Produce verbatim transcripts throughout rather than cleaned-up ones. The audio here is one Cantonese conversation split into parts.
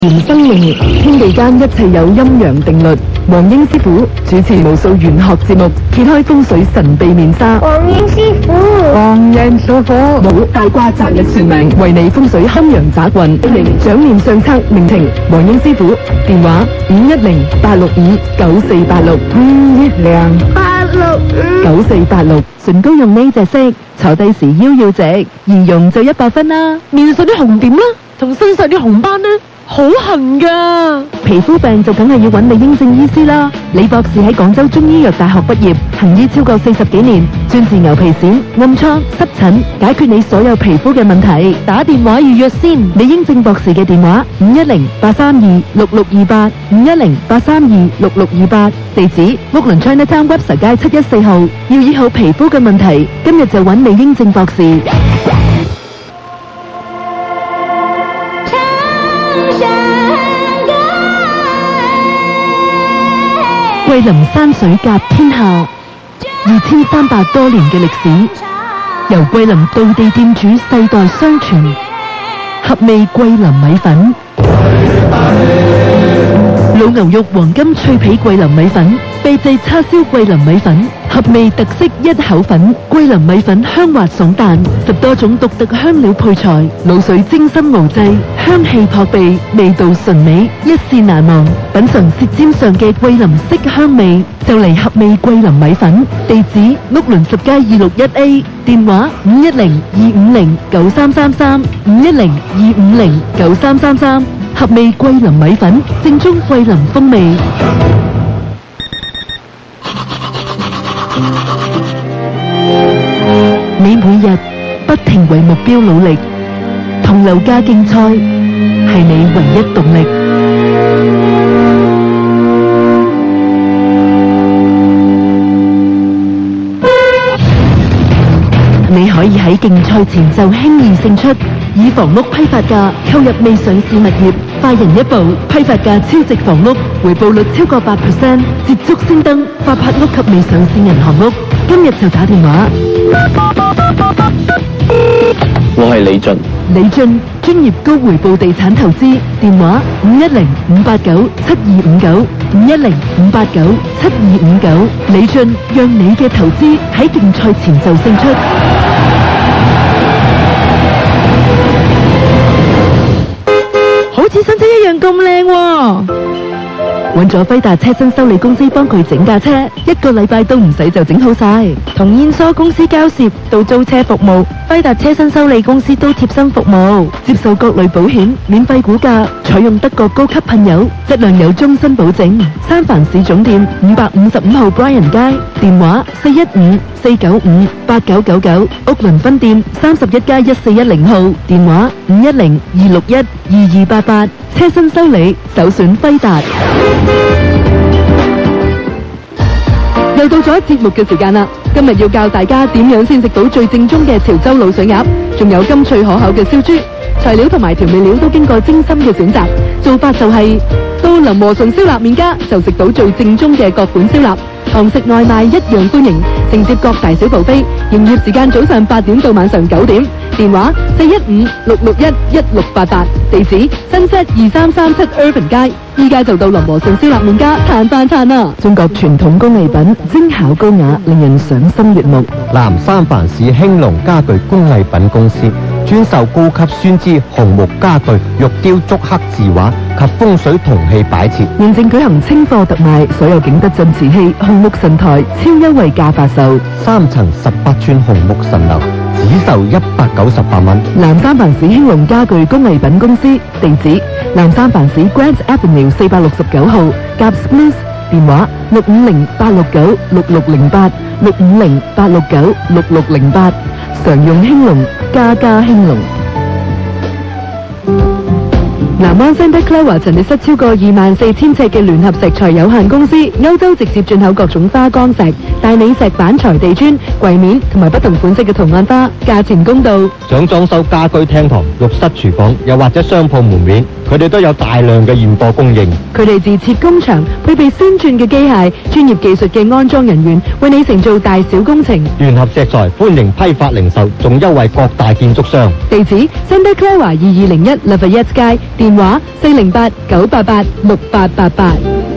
原生命，天地間一切有陰陽定律。黃英師傅主持無數玄學節目，揭開風水神秘面紗。 黃英師傅， 黃人屬火，冇大卦擇日算命，為你風水堪陽宅運，掌面相測命程。黃英師傅電話五一零八六五九四八六五一零八六五九四八六。唇膏用呢隻色，坐低時腰要直，儀容就一百分啦。面上啲紅點啦，同身上啲紅斑呢？好痕噶，皮膚病就梗係要揾李英正醫師啦。李博士喺廣州中醫藥大學畢業，行醫超過四十幾年，專治牛皮癬、暗瘡、濕疹，解決你所有皮膚嘅問題。打電話預約先，李英正博士嘅電話五一零八三二六六二八五一零八三二六六二八，地址屋倫 Chinatown Webster 街七一四號。要醫好皮膚嘅問題，今日就揾李英正博士。桂林山水甲天下，二千三百多年嘅歷史，由桂林道地店主世代相傳，合味桂林米粉，老牛肉黃金脆皮桂林米粉，秘製叉燒桂林米粉，合味特色一口粉，桂林米粉香滑爽彈，十多種獨特香料配材，滷水精心熬製，香氣撲鼻，味道純美，一試難忘。品嘗舌尖上嘅桂林色香味，就嚟合味桂林米粉。地址屋倫十街二六一 A， 電話五一零二五零九三三三五一零二五零九三三三。合味桂林米粉，正宗桂林風味。你每日不停為目標努力，同樓價競賽係你唯一動力。你可以喺競賽前就輕易勝出，以房屋批發價購入未上市物業，快人一步批發價超值房屋，回報率超過百 percent， 捷足先登發拍屋及未上市銀行屋。今日就打電話。 我係李俊， 李俊專業高回報地產投資，電話五一零五八九七二五九五一零五八九七二五九。李俊讓你嘅投資喺競賽前就勝出。好似新車一樣咁靚喎！揾咗輝達車身修理公司幫佢整架車，一個禮拜都唔使就整好晒。同燕梳公司交涉到租車服務，輝達車身修理公司都貼心服務，接受各類保險，免費估價，採用德國高級噴油，質量有終身保證。三藩市總店五百五十五號 Bryan 街，電話四一五四九五八九九九，屋倫分店三十一街一四一零號，電話五一零二六一二二八八。車身修理首選輝達。又到咗節目嘅時間啦！今日要教大家點樣先食到最正宗嘅潮州滷水鴨，仲有甘脆可口嘅燒豬。材料同埋調味料都經過精心嘅選擇，做法就係、是、到林和順燒臘麵家就食到最正宗嘅各款燒臘，堂食外賣一樣歡迎，承接各大小buffet，營業時間早上八點到晚上九點，電話四一五六六一一六八八，地址新set二三三七 Irvin 街。依家就到林和順燒臘麵家嘆飯嘆啦！中國傳統工藝品，精巧高雅，令人賞心悅目。 南三藩市興隆家具工藝品公司專售高級酸枝紅木家具、玉雕竹刻字畫及風水銅器擺設。 現正舉行清貨特賣，所有景德鎮瓷器、紅木神台超優惠價發售， 三層十八寸紅木神樓只售一百九十八蚊。 南三藩市興隆家具工藝品公司，地址南三藩市 Grant Avenue 四百六十九號，夾 Spruce， 電話六五零八六九六六零八六五零八六九六六零八，常用興隆，家家興隆。南灣 Santa Clara 陳列室超過二萬四千尺嘅聯合石材有限公司，歐洲直接進口各種花崗石、大理石板材地磚、櫃面同埋不同款式嘅圖案花，價錢公道。 想裝修家居廳堂、浴室、廚房，又或者商鋪門面，佢哋都有大量嘅現貨供應。 佢哋自設工場，配備先進嘅機械、專業技術嘅安裝人員，為你承做大小工程。 聯合石材歡迎批發零售，仲優惠各大建築商。 地址 Santa Clara 二二零一 Lafayette 街。 電話四零八九八八六八八八。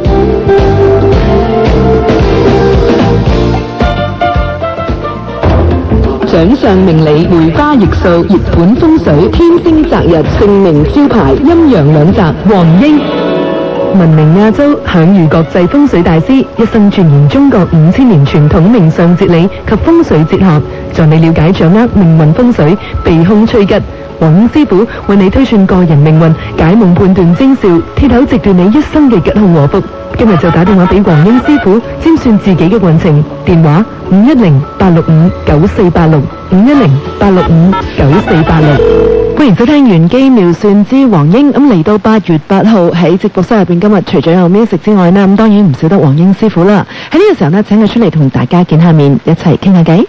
掌上明理，梅花易數，熱盤風水，天星擇日，盛名招牌，陰陽兩澤，黃英。聞名亞洲，享譽國際風水大師，一生鑽研中國五千年傳統命相哲理及風水哲學，助你了解掌握命運風水，避凶趨吉。黃英師傅為你推算個人命運，解夢判斷徵兆，鐵口直斷你一生嘅吉凶禍福。今日就打電話俾黃英師傅占算自己嘅運程，電話五一零八六五九四八六五一零八六五九四八六。歡迎收聽玄機妙算之黃英。咁嚟到八月八號喺直播室入邊，今日除咗有 music 之外呢，咁當然唔少得黃英師傅啦。喺呢個時候呢，請佢出嚟同大家見下面，一齊傾下偈。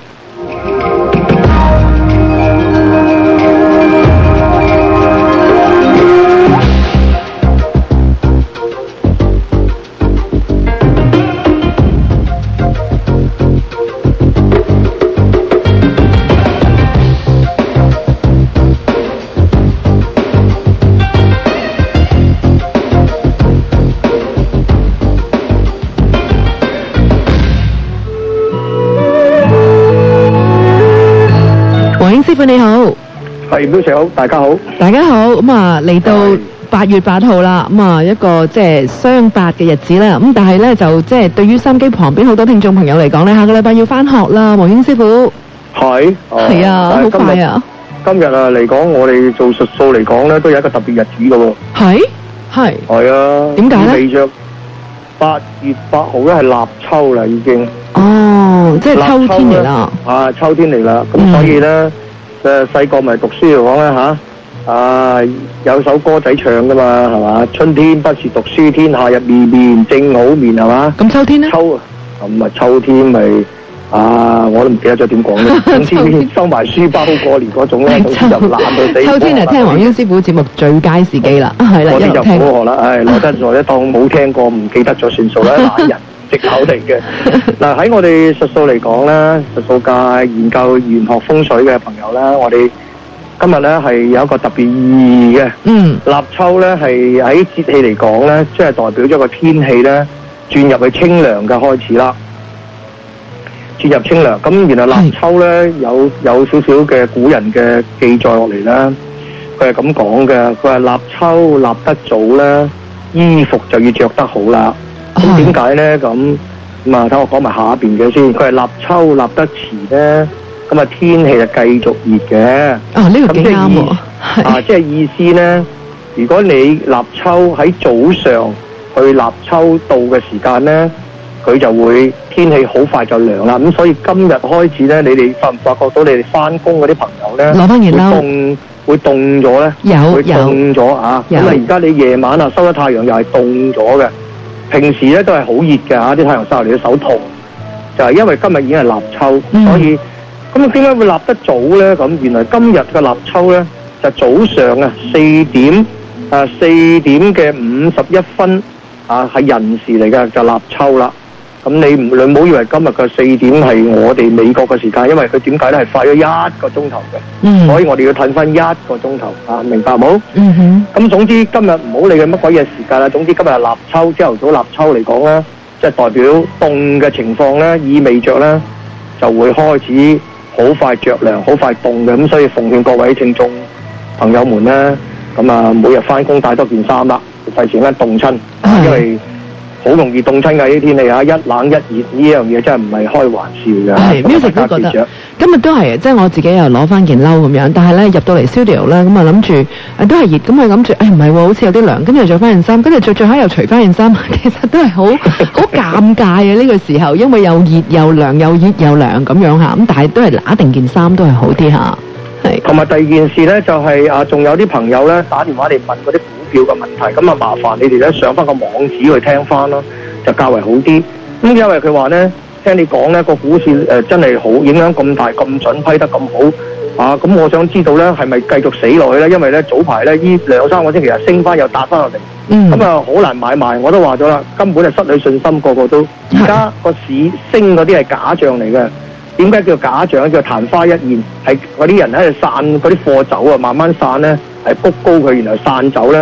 師傅你好， 係表示好，大家好， 大家好。咁啊嚟到八月八號啦，咁啊一個即係雙八嘅日子啦。咁但係咧就即係對於收音機旁邊好多聽眾朋友嚟講咧，下個禮拜要翻學啦，黃英師傅。 係係啊，好快啊！ 今日啊嚟講，我哋做術數嚟講咧，都有一個特別日子噶喎。 係係係啊， 點解咧？ 意味着八月八號咧係立秋啦，已經。 哦，即係秋天嚟啦。 啊，秋天嚟啦，咁、嗯、所以咧。誒細個咪讀書嚟講咧嚇，啊有首歌仔唱噶嘛，係嘛？春天不是讀書天，夏日綿綿正好眠，係嘛？咁秋天咧？秋咁啊，秋天咪啊，我都唔記得咗點講咧。總之收埋書包過年嗰種咧，總之就懶到死。秋天係聽黃英師傅節目最佳時機啦，係啦，一路聽。嗰啲就唔好學啦，唉，攞得咗咧，當冇聽過，唔記得咗算數啦，懶人。藉口嚟嘅。嗱喺我哋術數嚟講咧，術數界研究玄學風水嘅朋友咧，我哋今日咧係有一個特別意義嘅。嗯，立秋咧係喺節氣嚟講咧，即係代表咗個天氣咧轉入去清涼嘅開始啦。轉入清涼，咁原來立秋咧有有少少嘅古人嘅記載落嚟咧，佢係咁講嘅，佢話立秋立得早咧，衣服就要着得好啦。咁點解咧？咁咁啊，睇我講埋下邊嘅先。佢係立秋立得遲咧，咁啊天氣就繼續熱嘅。啊，呢、這個幾啱喎。啊，即係意思咧，如果你立秋喺早上去立秋到嘅時間咧，佢就會天氣好快就涼啦。咁所以今日開始咧，你哋發唔發覺到你哋翻工嗰啲朋友咧，攞翻件褸，會凍會凍咗咧？有會凍咗啊！咁啊，而家你夜晚啊收咗太陽又係凍咗嘅。平時咧都係好熱嘅嚇，啲太陽曬落嚟嘅手痛，就係、是、因為今日已經係立秋，嗯、所以咁點解會立得早咧？咁原來今日嘅立秋咧就早上啊四點啊四點嘅五十一分啊係寅時嚟嘅，就立秋啦。咁你唔你唔好以為今日嘅四點係我哋美國嘅時間，因為佢點解咧係快咗一個鐘頭嘅，嗯、所以我哋要褪翻一個鐘頭啊，明白冇？嗯哼。咁總之今日唔好理佢乜鬼嘢時間啦，總之今日係立秋，朝頭早立秋嚟講咧，即係代表凍嘅情況咧，意味着咧就會開始好快着涼，好快凍嘅，咁所以奉勸各位聽眾朋友們咧，咁啊每日翻工帶多件衫啦，費事間凍親，因為好容易凍親㗎啲天氣啊！一冷一熱呢樣嘢真係唔係開玩笑嘅。係 music 都覺得今日都係，即係我自己又攞翻件褸咁樣，但係咧入到嚟 studio 咧，咁啊諗住誒都係熱，咁啊諗住誒唔係喎，好似有啲涼，跟住着翻件衫，跟住着着下又除翻件衫，其實都係好好尷尬啊！呢個時候，因為又熱又涼，又熱又涼咁樣嚇，咁但係都係揦定件衫都係好啲嚇。係。同埋第二件事咧，就係啊，仲有啲朋友咧打電話嚟問嗰啲票嘅問題，咁啊麻煩你哋咧上翻個網址去聽翻咯，就較為好啲。咁因為佢話咧，聽你講咧個股市誒、呃、真係好影響咁大咁準，批得咁好啊！咁我想知道咧係咪繼續死落去咧？因為咧早排咧呢兩三個星期啊升翻又打翻落嚟，咁啊好難買賣。我都話咗啦，根本係失去信心，個個都。而家個市升嗰啲係假象嚟嘅。點解叫假象？叫曇花一現，係嗰啲人喺度散嗰啲貨走啊，慢慢散咧，係谷高佢，然後散走咧。嗰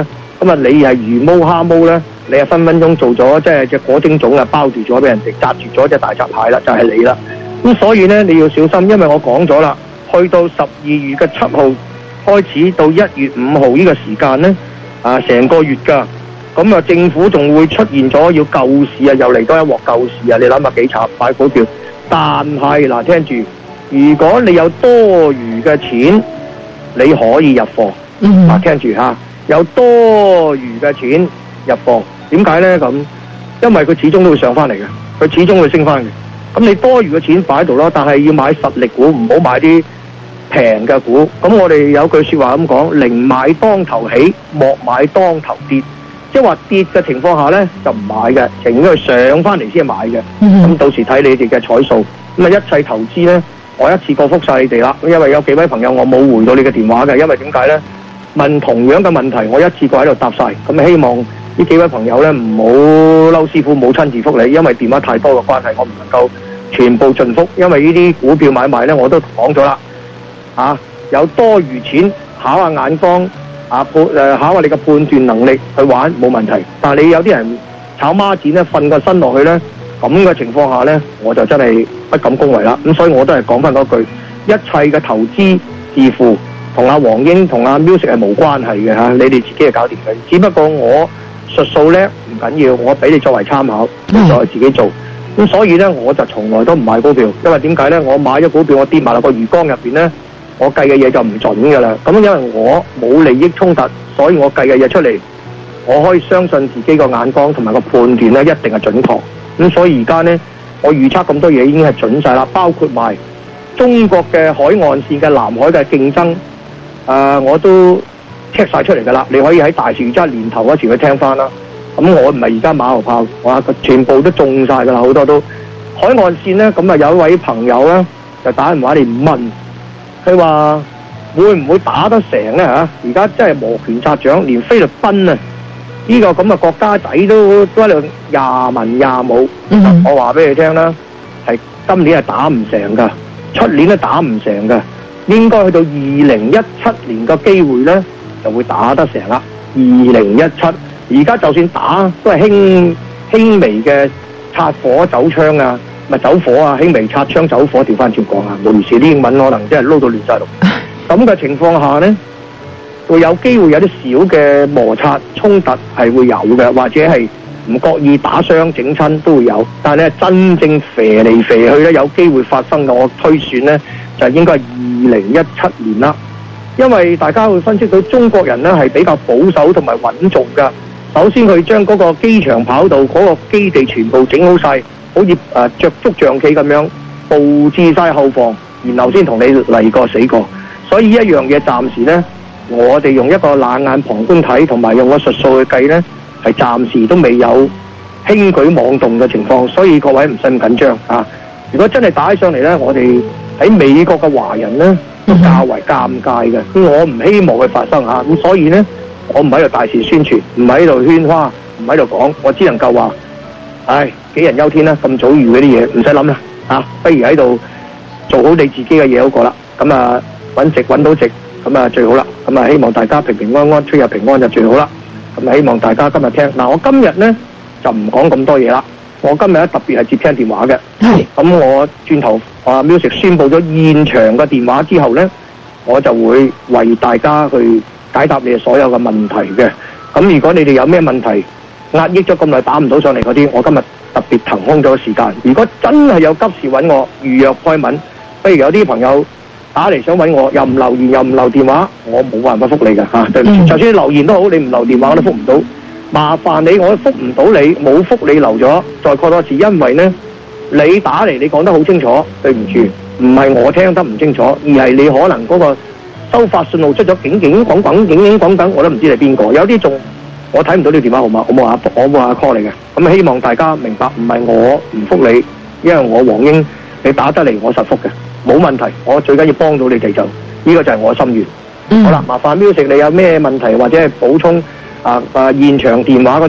咁啊你係魚毛蝦毛咧，你係分分鐘做咗即係隻果蒸粽啊包住咗俾人哋紮住咗隻大閘蟹啦，就係、是、你啦。咁所以咧你要小心，因為我講咗啦，去到十二月嘅七號開始到一月五號呢個時間咧，啊成個月㗎。咁啊，政府仲會出現咗要救市啊，又嚟多一鑊救市啊！你諗下幾慘買股票，但係嗱，聽住，如果你有多餘嘅錢，你可以入貨。嗱、嗯，聽住嚇，有多餘嘅錢入貨，點解呢？咁因為佢始終都會上翻嚟嘅，佢始終會升翻嘅。咁你多餘嘅錢擺喺度咯，但係要買實力股，唔好買啲平嘅股。咁我哋有句説話咁講：寧買當頭起，莫買當頭跌。即係話跌嘅情況下咧，就唔買嘅，情願佢上翻嚟先買嘅。咁、嗯、到時睇你哋嘅彩數。咁啊，一切投資咧，我一次過覆晒你哋啦。因為有幾位朋友我冇回到你嘅電話嘅，因為點解咧？問同樣嘅問題，我一次過喺度答晒。咁希望呢幾位朋友咧唔好嬲師傅冇親自覆你，因為電話太多嘅關係，我唔能夠全部盡覆。因為呢啲股票買賣咧，我都講咗啦。啊，有多餘錢，考下眼光。啊判誒考下你嘅判斷能力去玩冇問題，但係你有啲人炒孖展咧，瞓個身落去咧，咁嘅情況下咧，我就真係不敢恭維啦。咁所以我都係講翻嗰句，一切嘅投資致富同阿黃英同阿 Music 係冇關係嘅嚇，你哋自己係搞掂嘅。只不過我術數叻唔緊要，我俾你作為參考，你再自己做。咁所以咧，我就從來都唔買股票，因為點解咧？我買咗股票，我跌埋落個魚缸入邊咧。我計嘅嘢就唔準㗎啦，咁因為我冇利益衝突，所以我計嘅嘢出嚟，我可以相信自己個眼光同埋個判斷咧，一定係準確。咁所以而家呢，我預測咁多嘢已經係準晒啦，包括埋中國嘅海岸線嘅南海嘅競爭，誒、呃、我都 check 晒出嚟㗎啦。你可以喺大樹即係年頭嗰時去聽翻啦。咁我唔係而家馬後炮，我全部都中晒㗎啦，好多都海岸線呢。咁啊有一位朋友呢，就打電話嚟問。佢話會唔會打得成咧嚇？而家真係摩拳擦掌，連菲律賓啊呢、這個咁嘅國家仔都都喺度廿文廿武。嗯、我話俾你聽啦，係今年係打唔成噶，出年都打唔成噶，應該去到二零一七年嘅機會咧就會打得成啦。二零一七而家就算打都係輕輕微嘅擦火走槍啊！咪走火啊，輕微擦槍走火，調翻轉講啊，無論是啲英文可能真係撈到亂晒龍。咁嘅情況下呢，會有機會有啲小嘅摩擦衝突係會有嘅，或者係唔覺意打傷整親都會有。但係咧真正肥嚟肥去咧，有機會發生嘅，我推算呢，就應該係二零一七年啦。因為大家會分析到中國人呢係比較保守同埋穩重㗎。首先佢將嗰個機場跑道嗰個基地全部整好晒。好似誒着足象棋咁樣佈置晒後防，然後先同你嚟過死過。所以一樣嘢暫時呢，我哋用一個冷眼旁觀睇，同埋用個術數去計呢，係暫時都未有輕舉妄動嘅情況。所以各位唔使咁緊張啊！如果真係打起上嚟呢，我哋喺美國嘅華人呢，都較為尷尬嘅。咁我唔希望佢發生嚇。咁所以呢，我唔喺度大肆宣傳，唔喺度喧嘩，唔喺度講，我只能夠話。唉，杞人憂天啦！咁早遇嗰啲嘢唔使諗啦，啊，不如喺度做好你自己嘅嘢好過啦。咁啊，揾食揾到食，咁啊最好啦。咁啊，希望大家平平安安，出入平安就最好啦。咁啊，希望大家今日聽。嗱，我今日呢就唔講咁多嘢啦。我今日咧特別係接聽電話嘅。係。咁我轉頭啊 Music 宣佈咗現場嘅電話之後呢，我就會為大家去解答你哋所有嘅問題嘅。咁如果你哋有咩問題，壓抑咗咁耐打唔到上嚟嗰啲，我今日特別騰空咗時間。如果真係有急事揾我預約開文，譬如有啲朋友打嚟想揾我，又唔留言又唔留電話，我冇辦法覆你㗎嚇、啊。對唔住，嗯、就算你留言都好，你唔留電話我都覆唔到。麻煩你，我覆唔到你，冇覆你留咗，再過多次，因為呢，你打嚟你講得好清楚，對唔住，唔係我聽得唔清楚，而係你可能嗰個收發信號出咗警警講講警警講緊，我都唔知你邊個，有啲仲。我睇唔到呢個電話號碼，我冇話我冇話 call 你嘅。咁希望大家明白，唔係我唔覆你，因為我黃英你打得嚟，我實覆嘅，冇問題。我最緊要幫到你哋就，呢、這個就係我心願。嗯、好啦，麻煩 Music 你有咩問題或者係補充啊啊現場電話嗰啲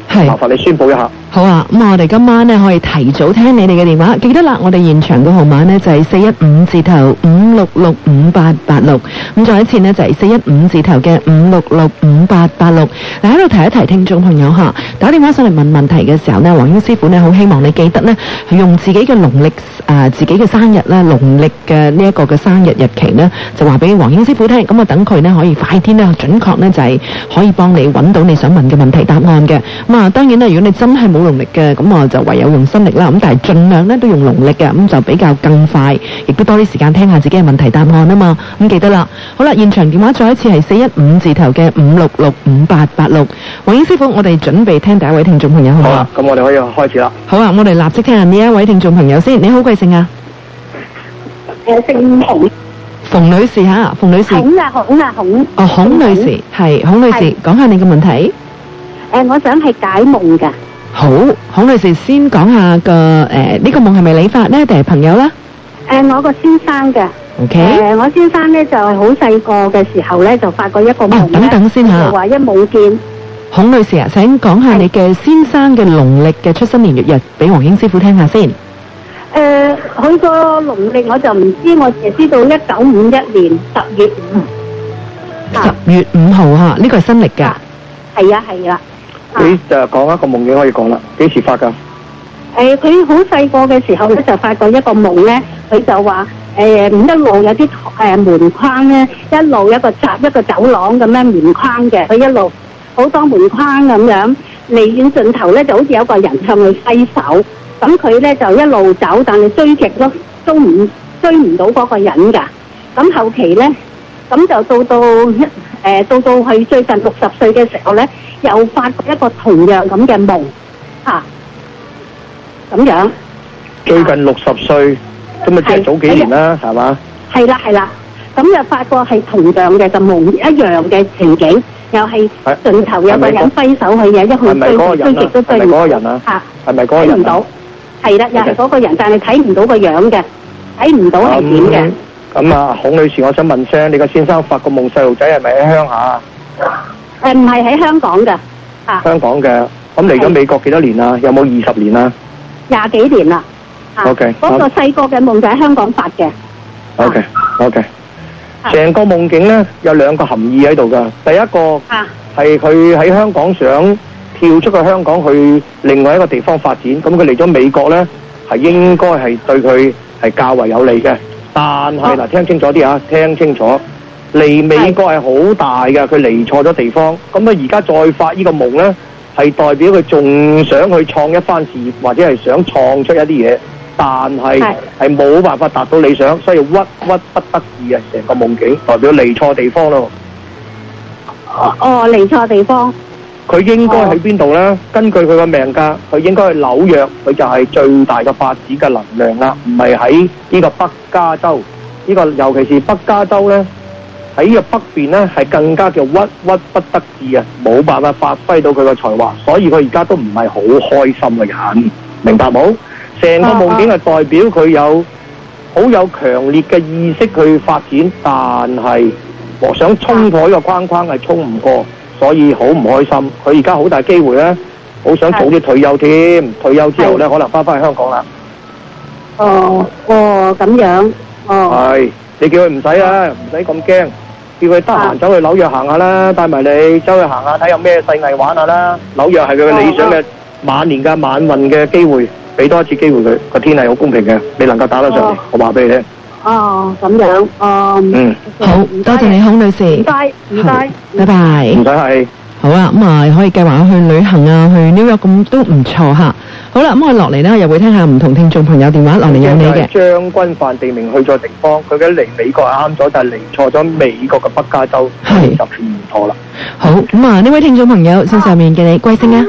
係麻煩你宣佈一下。 好啊，咁我哋今晚呢可以提早聽你哋嘅電話，記得啦，我哋現場嘅號碼呢就係四一五字頭五六六五八八六，咁再一次呢就係四一五字頭嘅五六六五八八六。嗱，喺度提一提聽眾朋友吓，打電話上嚟問問題嘅時候呢，黃英師傅呢好希望你記得呢，用自己嘅農曆啊自己嘅生日啦，農曆嘅呢一個嘅生日日期呢，就話俾黃英師傅聽，咁啊等佢呢可以快啲呢準確呢就係可以幫你揾到你想問嘅問題答案嘅。咁啊，當然啦，如果你真係冇農曆嘅，咁我就唯有用新曆啦。咁但係盡量咧都用農曆嘅，咁就比較更快，亦都多啲時間聽下自己嘅問題答案啊嘛。咁記得啦。好啦，現場電話再一次係四一五字頭嘅五六六五八八六。黃英師傅，我哋準備聽第一位聽眾朋友，好唔好啊？ 咁我哋可以開始啦。 好啊，我哋立即聽下呢一位聽眾朋友先。你好，貴姓啊？ 誒，姓洪， 馮女士吓，馮女士。 孔啊，孔啊，孔。 哦，孔女士係孔女士， 係講下你嘅問題。 誒，我想係解夢㗎。 好，孔女士先講下個誒呢個夢係咪你發呢？定係朋友啦誒，我個先生嘅。 ？OK。 誒，我先生咧就係好細個嘅時候咧，就發過一個夢哦，等等先嚇就話一夢見。 孔女士啊，請講下你嘅先生嘅農曆嘅出生年月日，俾黃英師傅聽下先。 誒，佢個農曆我就唔知，我淨係知道一九五一年十月五。 十月五號嚇，呢個係新曆㗎。 係啊，係啦。 你就講一個夢境可以講啦，幾時發㗎？ 誒，佢好細個嘅時候咧，就發過一個夢咧，佢就話誒一路有啲誒門框咧，一路一個閘一個走廊咁樣門框嘅，佢一路好多門框咁樣，離遠盡頭咧就好似有個人向佢揮手，咁佢咧就一路走，但係追極都都唔追唔到嗰個人㗎。咁後期咧，咁就到到一誒到到佢最近六十歲嘅時候咧，又發過一個同樣咁嘅夢嚇。咁樣， 最近六十歲，咁咪即係早幾年啦，係嘛？ 係啦係啦，咁就發覺係同樣嘅就夢一樣嘅情景，又係盡頭有個人揮手去嘅，一去追追極都追唔到。嚇， 係咪嗰個人啊？ 睇唔到，係啦，又係嗰個人，但係睇唔到個樣嘅，睇唔到係點嘅。 咁啊，孔女士，我想問聲，你個先生發個夢細路仔係咪喺鄉下？ 誒，唔係喺香港嘅，嚇。 香港嘅，咁嚟咗美國幾多年啊？有冇二十年啊？ 廿幾年啦。 OK。 嗰個細個嘅夢就喺香港發嘅。 OK OK。成個夢境咧有兩個含義喺度㗎。第一個係佢喺香港想跳出去香港去另外一個地方發展，咁佢嚟咗美國咧係應該係對佢係較為有利嘅。但係嗱，聽清楚啲啊，聽清楚，嚟美國係好大嘅，佢嚟錯咗地方。咁啊，而家再發呢個夢咧，係代表佢仲想去創一番事業，或者係想創出一啲嘢，但係係冇辦法達到理想，所以鬱鬱不得志啊！成個夢境代表嚟錯地方咯。 哦哦，嚟錯地方。 佢應該喺邊度呢？根據佢個命格，佢應該去紐約，佢就係最大嘅發展嘅能量啦，唔係喺呢個北加州。呢個尤其是北加州呢，喺呢個北邊呢，係更加叫鬱鬱不得志啊，冇辦法發揮到佢嘅才華，所以佢而家都唔係好開心嘅人，明白冇？成個夢境係代表佢有好有強烈嘅意識去發展，但係我想衝破呢個框框係衝唔過。所以好唔開心，佢而家好大機會咧，好想早啲退休添。退休之後咧，可能翻返去香港啦。 哦哦，咁樣。哦。 係，你叫佢唔使啊，唔使咁驚，叫佢得閒走去紐約行下啦，帶埋你走去行下，睇有咩世藝玩下啦。紐約係佢嘅理想嘅晚年嘅晚運嘅機會，俾多一次機會佢。個天係好公平嘅，你能夠打得上嚟，我話俾你聽。 哦，咁樣，哦， 嗯，好多謝你，孔女士， 唔該，唔該， 拜拜， 唔使係， 好啊，咁啊可以計劃去旅行啊，去紐約咁都唔錯吓。好啦，咁我落嚟呢，又會聽下唔同聽眾朋友電話落嚟有你嘅。 將軍犯地名去錯地方，佢嘅嚟美國係啱咗，但係嚟錯咗美國嘅北加州， 係就唔錯啦。 好，咁啊呢位聽眾朋友線上面嘅你貴姓啊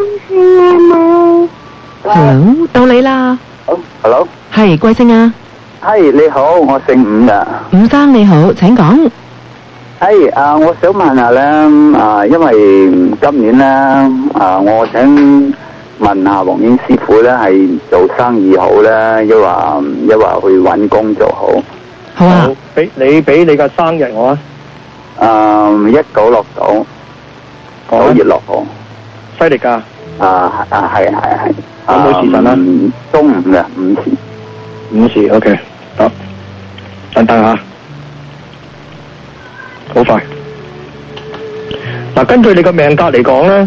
？Hello， 到你啦。 好 ，Hello， 係貴姓啊？ 係你好，我姓伍噶。 伍生你好，請講。 係啊，我想問下咧，啊，因為今年咧，啊，我想問下黃英師傅咧，係做生意好咧，抑或抑或去揾工作好？ 好啊， 俾你俾你個生日我啊。 啊，一九六九九月六號。 犀利噶， 啊啊係係係。 有冇時辰啊？ 嗯中午嘅午時。 午時 OK， 得，等等下，好快。嗱，根據你個命格嚟講咧，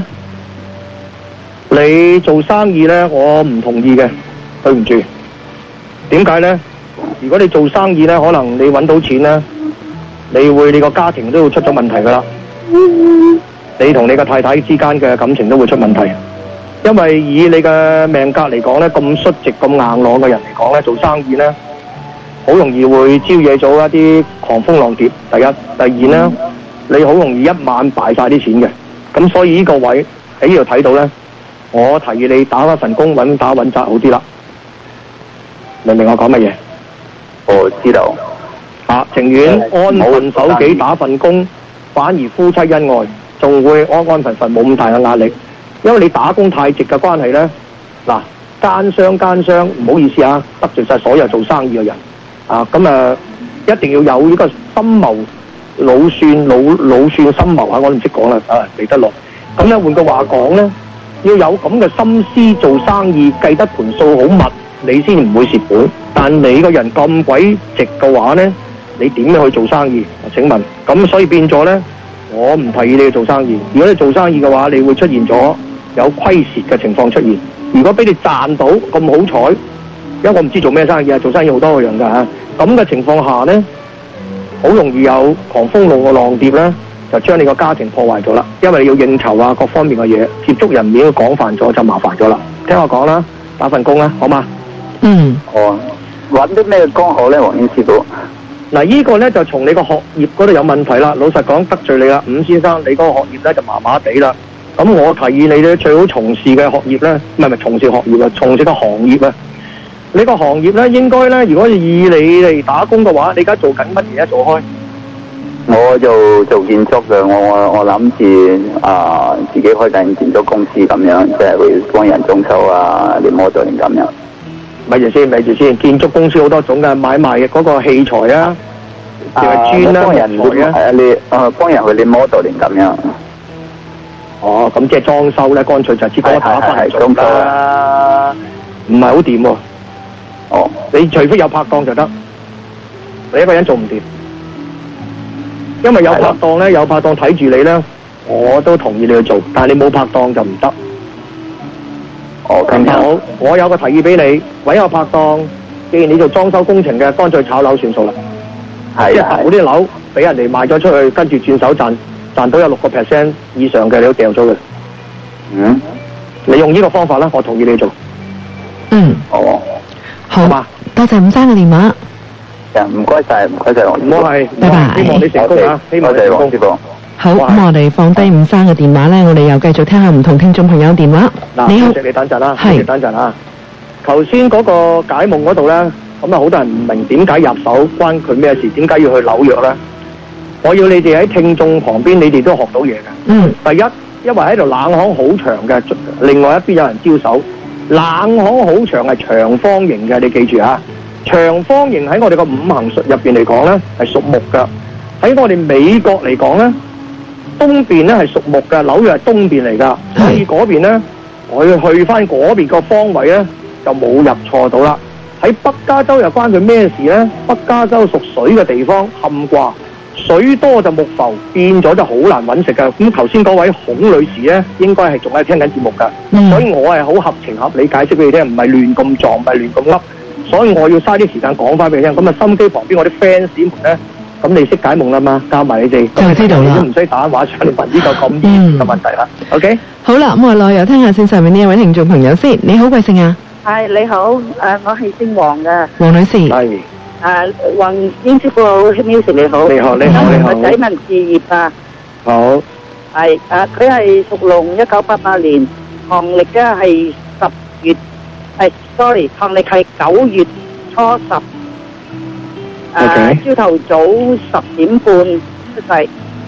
你做生意咧，我唔同意嘅，對唔住。點解咧？如果你做生意咧，可能你揾到錢咧，你會你個家庭都會出咗問題噶啦。你同你個太太之間嘅感情都會出問題，因為以你嘅命格嚟講咧，咁率直咁硬朗嘅人嚟講咧，做生意咧，好容易會招惹咗一啲狂風浪蝶。第一，第二咧，你好容易一晚敗晒啲錢嘅。咁所以呢個位喺呢度睇到咧，我提議你打返份工穩打穩紮好啲啦。明唔明我講乜嘢？ 我知道。 啊，情願安分守己打份工，反而夫妻恩愛，仲會安安分分冇咁大嘅壓力。因為你打工太直嘅關係咧，嗱，奸商奸商，唔好意思啊，得罪晒所有做生意嘅人啊，咁啊一定要有呢個深謀老算老老算深謀啊，我都唔識講啦，啊嚟得落。咁咧換句話講咧，要有咁嘅心思做生意，計得盤數好密，你先唔會蝕本。但你個人咁鬼直嘅話咧，你點樣去做生意？請問，咁所以變咗咧，我唔提議你去做生意。如果你做生意嘅話，你會出現咗有虧蝕嘅情況出現。如果俾你賺到咁好彩，因為我唔知做咩生意啊，做生意好多個樣㗎嚇。咁嘅情況下咧，好容易有狂風浪嘅浪蝶咧，就將你個家庭破壞咗啦。因為你要應酬啊，各方面嘅嘢，接觸人面廣泛咗，就麻煩咗啦。聽我講啦，打份工啦，好嗎？ 嗯。 哦，揾啲咩工好咧，黃英師傅？ 嗱，呢個咧就從你個學業嗰度有問題啦。老實講，得罪你啦，伍先生，你嗰個學業咧就麻麻地啦。咁我提議你咧最好從事嘅學業咧，唔係唔係從事學業啊，從事個行業啊。你個行業咧應該咧，如果以你嚟打工嘅話，你而家做緊乜嘢啊？做開？ 我就做建築嘅，我我我諗住啊自己開間建築公司咁樣，即係會幫人裝修啊、連摩托咁樣。 咪住先，咪住先，建築公司好多種嘅，買賣嗰個器材啊，定係磚啦、 幫人木材啊。 係啊，你啊幫人去連摩托咁樣。 哦，咁即係裝修咧，乾脆就接嗰個打翻嚟做裝修啦，唔係好掂喎。 哦， 你除非有拍檔就得，你一個人做唔掂。因為有拍檔咧，有拍檔睇住你咧，我都同意你去做，但係你冇拍檔就唔得。 哦，咁樣。 好，我有個提議俾你，揾個拍檔。既然你做裝修工程嘅，乾脆炒樓算數啦。 係即係嗰啲樓俾人哋賣咗出去，跟住轉手賺賺到有六個 percent 以上嘅，你都掉咗嘅。 嗯。 你用呢個方法啦，我同意你做。 嗯。 哦。 好嘛？ 多謝伍生嘅電話。 唔該晒，唔該晒黃師傅。 唔好係， 拜拜希望你成功啊！希望你成功。 師傅。 好，咁我哋放低伍生嘅電話咧，我哋又繼續聽下唔同聽眾朋友電話。 嗱， 你好， 多謝你等陣啦， 係你等陣啊。頭先嗰個解夢嗰度咧，咁啊好多人唔明點解入手，關佢咩事？點解要去紐約咧？我要你哋喺聽眾旁邊，你哋都學到嘢嘅。 嗯。 第一，因為喺度冷巷好長嘅，另外一邊有人招手。冷巷好長係長方形嘅，你記住啊！長方形喺我哋個五行術入邊嚟講咧，係屬木㗎。喺我哋美國嚟講咧，東邊咧係屬木嘅，紐約係東邊嚟㗎，所以嗰邊咧，我要去翻嗰邊個方位咧，就冇入錯到啦。喺北加州又關佢咩事咧？北加州屬水嘅地方，坎卦，水多就木浮，變咗就好難揾食㗎。咁頭先嗰位孔女士咧，應該係仲喺聽緊節目㗎， 嗯、 所以我係好合情合理解釋俾你聽，唔係亂咁撞，唔係亂咁噏。所以我要嘥啲時間講翻俾你聽。咁啊，心機旁邊我啲 fans 們咧，咁你識解夢啦嘛？教埋你哋， 就知道啦。 你都唔使打電話上嚟問呢個咁嚴嘅問題啦。嗯、OK。好啦，咁我內又聽下線上面呢一位聽眾朋友先。你好，貴姓啊？ 係你好，誒、呃，我係姓黃嘅。 黃女士。 係。 誒，黃英師傅好 ，Miss 你好。 你好，你好，你好。 我仔問事業啊。 好。 係誒，佢係屬龍，一九八八年，農曆咧係十月。係 ，sorry，農曆係九月初十，誒、呃，朝頭早十點半出世。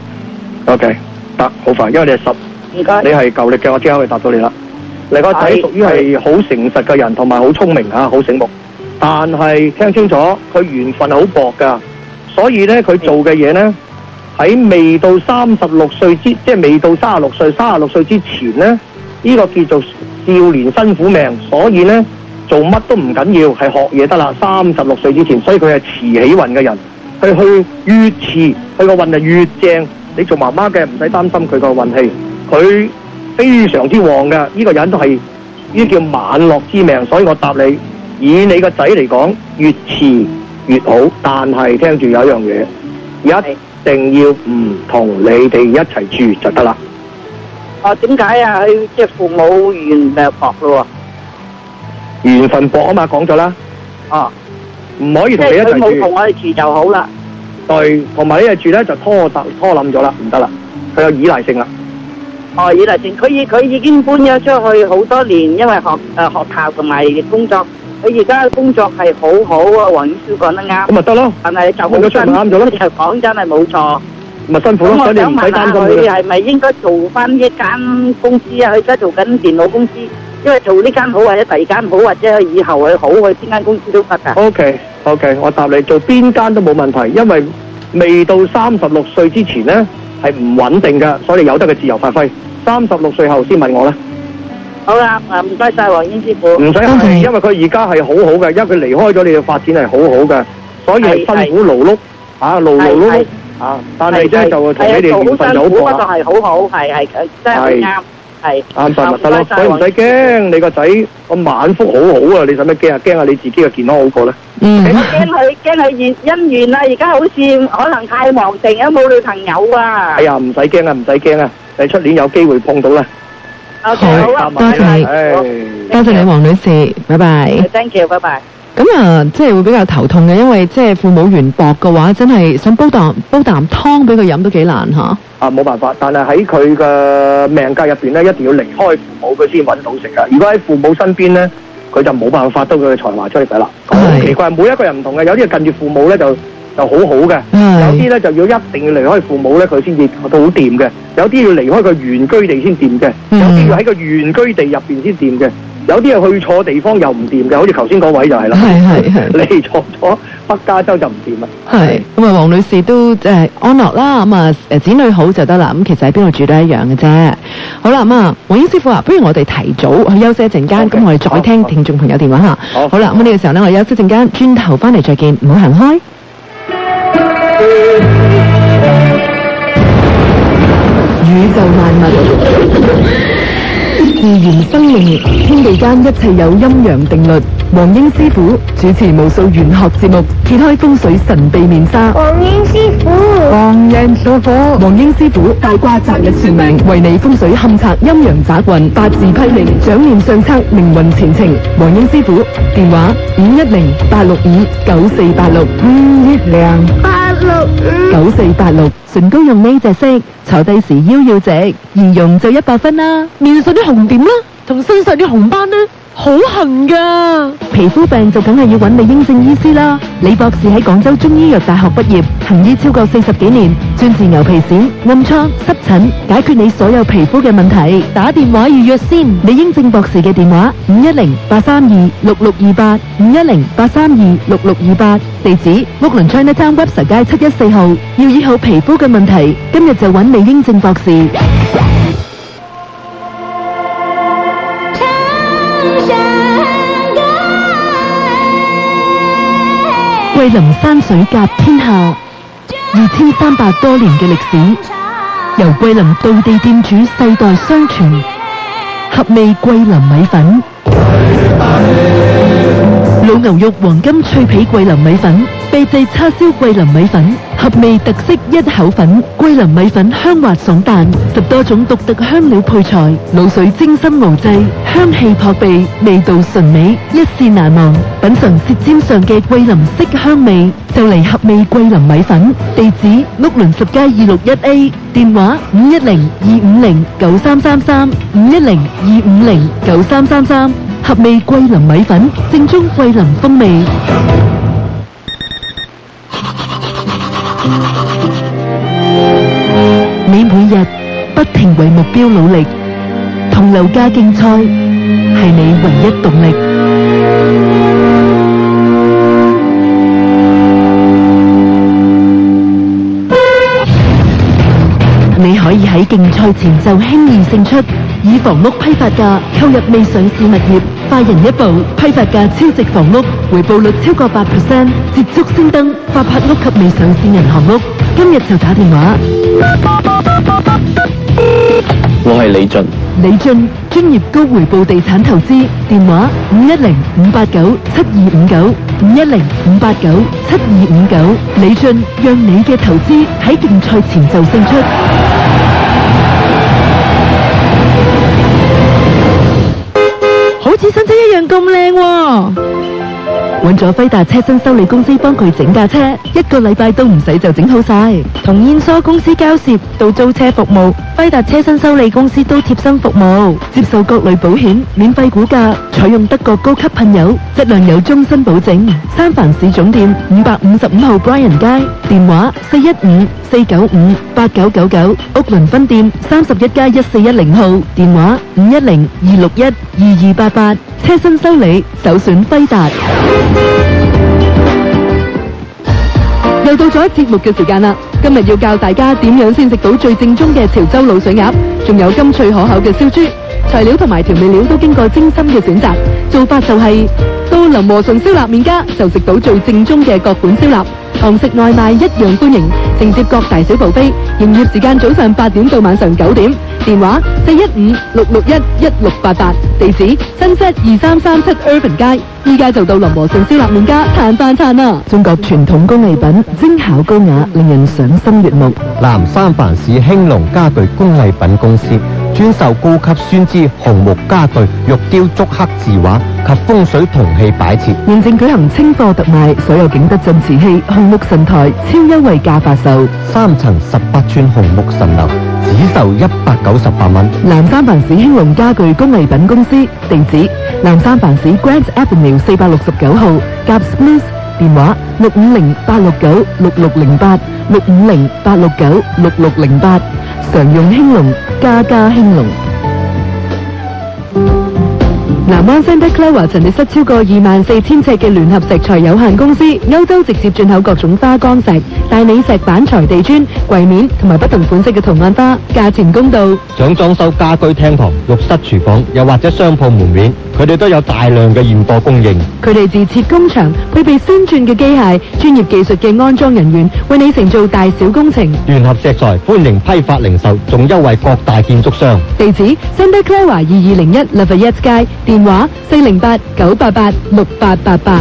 O K， 得好快，因為你係十， 唔該， 你係舊曆嘅，我即刻可以答到你啦。你個仔屬於係好誠實嘅人，同埋好聰明啊，好醒目。但係聽清楚，佢緣分好薄噶，所以咧佢做嘅嘢咧，喺未到三十六歲之，即係未到三十六歲，三十六歲之前咧。 呢、個叫做少年辛苦命，所以呢，做乜都唔緊要，係學嘢得啦。三十六歲之前，所以佢係遲起運嘅人，佢去越遲，佢個運就越正。你做媽媽嘅唔使擔心佢個運氣，佢非常之旺嘅。呢、這個人都係呢啲叫晚樂之命，所以我答你，以你個仔嚟講，越遲越好。但係聽住有一樣嘢，一定要唔同你哋一齊住就得啦。 哦，點解啊？佢即係父母緣咪薄咯喎？ 緣分薄啊嘛，講咗啦。 哦， 唔可以同你一齊住。 即係佢冇同我哋住就好啦。 對，同埋呢隻住咧就拖突拖冧咗啦，唔得啦，佢有依賴性啦。 哦，依賴性，佢已佢已經搬咗出去好多年，因為學誒、呃、學校同埋工作，佢而家工作係好好啊。黃英超講得啱。 咁咪得咯， 但係就好咗出嚟啱咗咯。 就講真係冇錯。 咪辛苦咯，所以你唔使擔心佢。 佢係咪應該做翻一間公司啊？佢而家做緊電腦公司，因為做呢間好或者第二間好，或者以後佢好，佢邊間公司都得㗎。 O K O K， 我答你，做邊間都冇問題，因為未到三十六歲之前呢係唔穩定㗎，所以由得佢自由發揮。三十六歲後先問我啦。 好啦，誒唔該晒黃英師傅。 唔使客氣，因為佢而家係好好嘅，因為佢離開咗你嘅發展係好好嘅，所以係辛苦勞碌啊，勞勞碌碌。啊！但係咧就同你哋緣分就好薄啦。 係好好，係係真係好啱，係啱晒咪得咯，所以唔使驚。你個仔個晚福好好啊！你使乜驚啊？驚下你自己嘅健康好過咧。 嗯，我驚佢驚佢姻姻緣啊！而家好似可能太忙，成日冇女朋友啊。 哎呀，唔使驚啊，唔使驚啊！你出年有機會碰到啦。 好啊， 多謝你，多謝你黃女士，拜拜。 Thank you，拜拜。 咁啊，即係會比較頭痛嘅，因為即係父母緣薄嘅話，真係想煲啖煲啖湯俾佢飲都幾難嚇。 啊，冇辦法，但係喺佢嘅命格入邊咧，一定要離開父母佢先揾到食噶。如果喺父母身邊咧，佢就冇辦法發到佢嘅才華出嚟啦。好奇怪，每一個人唔同嘅，有啲係近住父母咧就就好好嘅，有啲咧就要一定要離開父母咧佢先至好掂嘅，有啲要離開個原居地先掂嘅，有啲要喺個原居地入邊先掂嘅。有啲係去錯地方又唔掂嘅，好似頭先嗰位就係啦。係係係，嚟錯咗北加州就唔掂啦。係咁啊，黃女士都即係安樂啦，咁啊誒子女好就得啦。咁其實喺邊度住都一樣嘅啫。好啦，咁啊，黃英師傅啊，不如我哋提早去休息一陣間，咁、okay, 我哋再聽聽眾朋友電話嚇。好，好啦，咁呢個時候咧，我哋休息陣間，轉頭翻嚟再見，唔好行開。宇宙萬物。自然生命，天地間一切有陰陽定律。黃英師傅主持無數玄學節目，揭開風水神秘面紗。 黃英師傅， 黃人疏火，黃英師傅大卦擇日算命，為你風水勘測陰陽雜運，八字批命，掌念上策，命運前程。黃英師傅電話五一零八六五九四八六五一零八六五九四八六。唇膏用呢隻色，坐低時腰要直，儀容就一百分啦。面上啲紅點啦，同身上啲紅斑呢，好痕噶。皮膚病就梗係要揾李英正醫師啦。李博士喺廣州中醫藥大學畢業，行醫超過四十幾年，專治牛皮癬、暗瘡、濕疹，解決你所有皮膚嘅問題。打電話預約先，李英正博士嘅電話五一零八三二六六二八五一零八三二六六二八，地址屋崙 Chinatown Webster 街七一四號。要醫好皮膚嘅問題，今日就揾李英正博士。桂林山水甲天下，二千三百多年嘅歷史，由桂林道地店主世代相傳。合味桂林米粉，老牛肉黃金脆皮桂林米粉，秘製叉燒桂林米粉，合味特色一口粉。桂林米粉香滑爽彈，十多種獨特香料配菜，滷水精心熬製，香氣撲鼻，味道純美，一試難忘。品嘗舌尖上嘅桂林色香味，就嚟合味桂林米粉。地址屋崙十街二六一 A， 電話五一零二五零九三三三五一零二五零九三三三。合味桂林米粉，正宗桂林風味。你每日不停為目標努力，同樓價競賽係你唯一動力。你可以喺競賽前就輕易勝出， 以房屋批發價購入未上市物業，快人一步，批發價超值房屋，回報率超過八 percent， 捷足先登發拍屋及未上市銀行屋。今日就打電話。 我係李俊。 李俊，專業高回報地產投資，電話五一零五八九七二五九五一零五八九七二五九。李俊，讓你嘅投資喺競賽前就勝出。好似新車一樣咁靚喎！揾咗輝達車身修理公司幫佢整架車，一個禮拜都唔使就整好晒。從燕梳公司交涉到租車服務，輝達車身修理公司都貼身服務，接受各類保險，免費估價，採用德國高級噴油，質量有終身保證。三藩市總店五百五十五號 Bryan 街，電話四一五四九五八九九九，屋倫分店三十一加一四一零號，電話五一零二六一二二八八。車身修理首選輝達。又到咗節目嘅時間啦！今日要教大家點樣先食到最正宗嘅潮州滷水鴨，仲有甘脆可口嘅燒豬。材料同埋調味料都經過精心嘅選擇，做法就係、是、到林和順燒臘麵家就食到最正宗嘅各款燒臘，堂食外賣一樣歡迎，承接各大小部飛。營業時間早上八點到晚上九點，電話四一五六六一一六八八，地址新set二三三七 Urban 街。依家就到林和順燒臘麵家嘆飯嘆啦！中國傳統工藝品，精巧高雅，令人賞心悅目。 南三藩市興隆家具工藝品公司專售高級酸枝紅木家具、玉雕竹刻字畫及風水銅器擺設。 現正舉行清貨特賣，所有景德鎮瓷器、紅木神台超優惠價發售， 三層十八寸紅木神樓只售一百九十八蚊。 南三藩市興隆家具工藝品公司，地址南三藩市 Grant Avenue 四百六十九號，夾 Smith， 電話六五零八六九六六零八六五零八六九六六零八。常用興隆，家家興隆。南灣 Santa Clara 陳列室超過二萬四千尺嘅聯合石材有限公司，歐洲直接進口各種花崗石、大理石板材地磚、櫃面同埋不同款式嘅圖案花，價錢公道。 想裝修家居廳堂、浴室、廚房，又或者商鋪門面，佢哋都有大量嘅現貨供應。 佢哋自設工場，配備先進嘅機械、專業技術嘅安裝人員，為你承做大小工程。 聯合石材歡迎批發零售，仲優惠各大建築商。 地址 Santa Clara 二二零一 Lafayette 街，電話四零八九八八六八八八。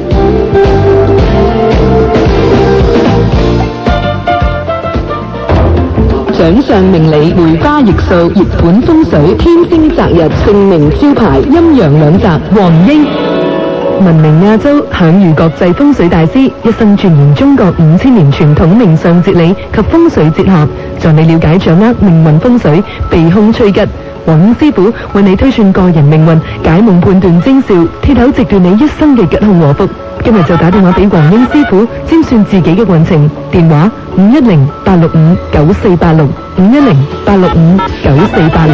掌上明理，梅花易數，熱盤風水，天星擇日，姓名招牌，陰陽兩澤，黃英。聞名亞洲，享譽國際風水大師，一生鑽研中國五千年傳統命相哲理及風水哲學，助你了解掌握命運風水，避凶趨吉。黃英師傅為你推算個人命運，解夢判斷徵兆，鐵口直斷你一生嘅吉凶禍福。今日就打電話俾黃英師傅，占算自己嘅運程。電話五一零八六五九四八六五一零八六五九四八六。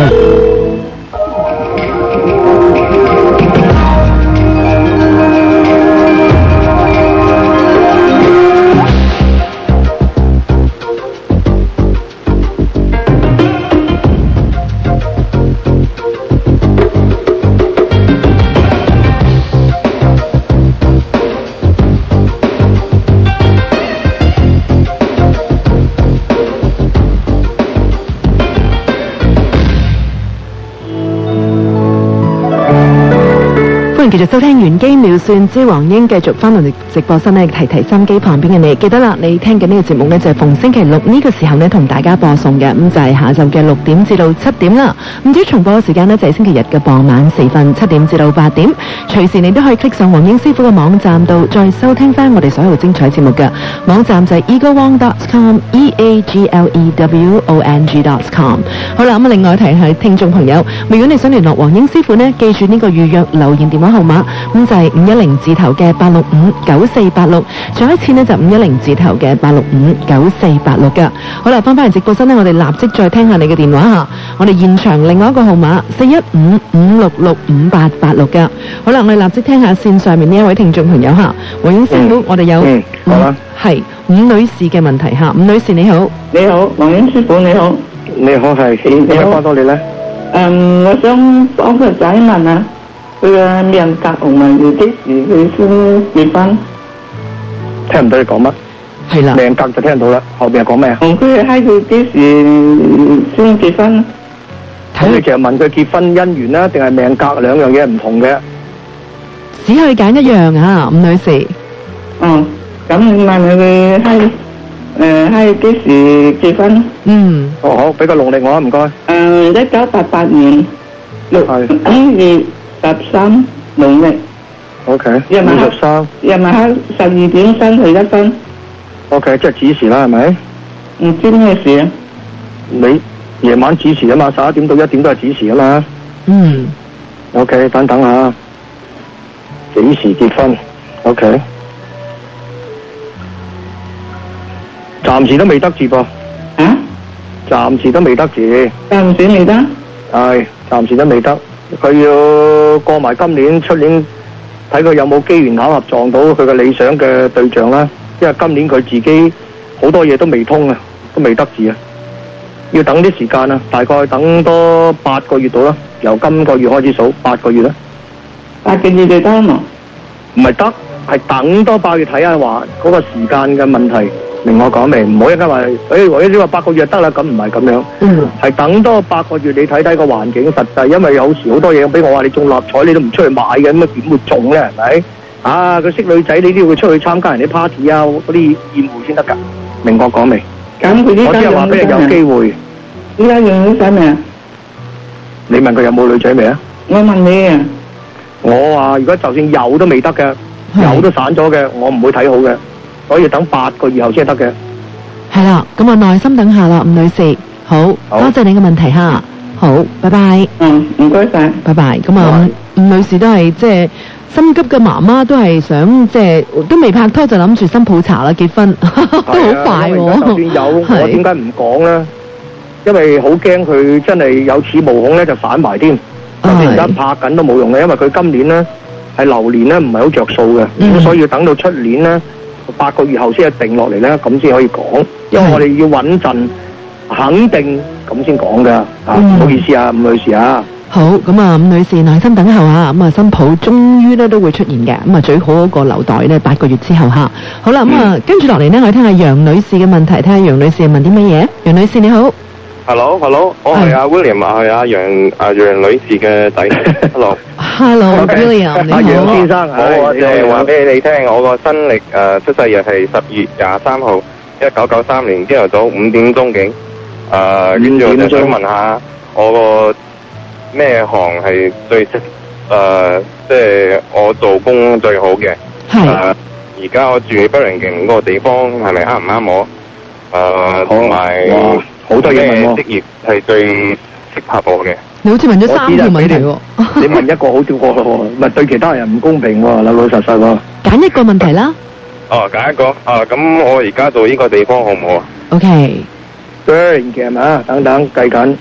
繼續收聽玄機妙算之黃英，繼續翻到嚟直播室呢，提提心機旁邊嘅你，記得啦，你聽緊呢個節目呢，就係逢星期六呢個時候呢，同大家播送嘅，咁就係下晝嘅六點至到七點啦。唔知重播嘅時間呢，就係星期日嘅傍晚時分七點至到八點，隨時你都可以 click 上黃英師傅嘅網站度，再收聽翻我哋所有精彩節目嘅網站就係 eaglewong dot com，e a g l e w o n g dot com。好啦，咁另外提下聽眾朋友，如果你想聯絡黃英師傅呢，記住呢個預約留言電話號碼，咁就係五一零字頭嘅八六五九四八六，再一次呢，就五一零字頭嘅八六五九四八六噶。好啦，翻返嚟直播室呢，我哋立即再聽下你嘅電話吓，我哋現場另外一個號碼四一五五六六五八八六噶。好啦，我哋立即聽下線上面呢一位聽眾朋友吓，黃英師傅，嗯、我哋有嗯好啦， 係伍女士嘅問題吓，伍女士你好， 你好，黃英師傅你好， 你好係，點解幫到你咧？ 嗯，我想幫個仔問下，佢嘅命格同埋要幾時佢先結婚？ 聽唔到你講乜？ 係啦， 命格就聽到啦，後邊係講咩啊？ 同佢喺佢幾時先結婚？ 咁你淨係問佢結婚姻緣啦，定係命格兩樣嘢唔同嘅？ 只可以揀一樣啊，吳女士。 哦，咁你問佢喺誒喺幾時結婚？ 嗯。 哦好，俾個農曆我啊，唔該。 誒，一九八八年六月十三農曆。 O K。 夜晚黑十三。 夜晚黑十二點三十一分。 O K，即係子時啦，係咪？ 唔知咩事啊？ 你夜晚子時啊嘛，十一點到一點都係子時啊嘛。 嗯。 O K，等等下，幾時結婚 ？O K。暫時都未得字噃。 啊？ 暫時都未得字。 暫時未得？ 係，暫時都未得。佢要過埋今年、出年，睇佢有冇機緣巧合撞到佢嘅理想嘅對象啦。因為今年佢自己好多嘢都未通啊，都未得字啊，要等啲時間啊，大概等多八個月到啦。由今個月開始數，八個月啦。 八個月就得嘛？ 唔係得，係等多八個月睇下話嗰個時間嘅問題。明我講未？唔好一間話，誒或者你話八個月就得啦，咁唔係咁樣。嗯。係等多八個月，你睇睇個環境實際，因為有時好多嘢，俾我話你中六合彩，你都唔出去買嘅，咁啊點會中咧？係咪？啊，佢識女仔，你都要出去參加人啲 party 啊，嗰啲宴會先得㗎。明我講未？ 咁佢呢家我只係話俾你有機會。 呢家用女仔未啊？ 你問佢有冇女仔未啊？ 我問你啊。 我話如果就算有都未得嘅，有都散咗嘅，我唔會睇好嘅。所以等八個月後先得嘅。 係啦，咁啊耐心等下啦，吳女士。好， 好多謝你嘅問題哈。好，拜拜。 嗯，唔該晒。 拜拜。咁啊，吳女士都係即係心急嘅媽媽，都係想即係都未拍拖就諗住新抱茶啦，結婚都好快喎。 就算有，我點解唔講咧？因為好驚佢真係有恃無恐咧，就反埋添。就算而家拍緊都冇用嘅，因為佢今年咧係流年咧唔係好着數嘅，咁、嗯、所以要等到出年咧八個月後先係定落嚟咧，咁先可以講。因為我哋要穩陣肯定咁先講㗎。啊，唔、嗯、好意思啊，吳女士啊。 好，咁啊，吳女士耐心等候下，咁啊新抱終於咧都會出現嘅，咁啊最好嗰個留待咧八個月之後吓。好啦，咁、嗯、啊跟住落嚟呢，我哋聽下楊女士嘅問題，睇下楊女士問啲乜嘢。楊女士你好。 Hello，Hello， 我係阿 William 啊，係阿楊阿楊女士嘅仔。Hello。Hello，William， 你好。 楊先生， 我就係話俾你聽，我個新曆誒出世日係十月廿三號，一九九三年朝頭早五點鐘幾。誒，跟住我就想問下我個咩行係最適誒，即係我做工最好嘅。係。誒，而家我住喺北靈徑嗰個地方係咪啱唔啱我？誒，同埋。好多嘢問喎，職業係最適合我嘅。 你好似問咗三條問題喎， 你問一個好少個咯，咪對其他人唔公平喎，老老實實喎。 揀一個問題啦。 哦，揀一個啊，咁我而家做呢個地方好唔好啊 ？OK。 Birmingham啊，等等計緊。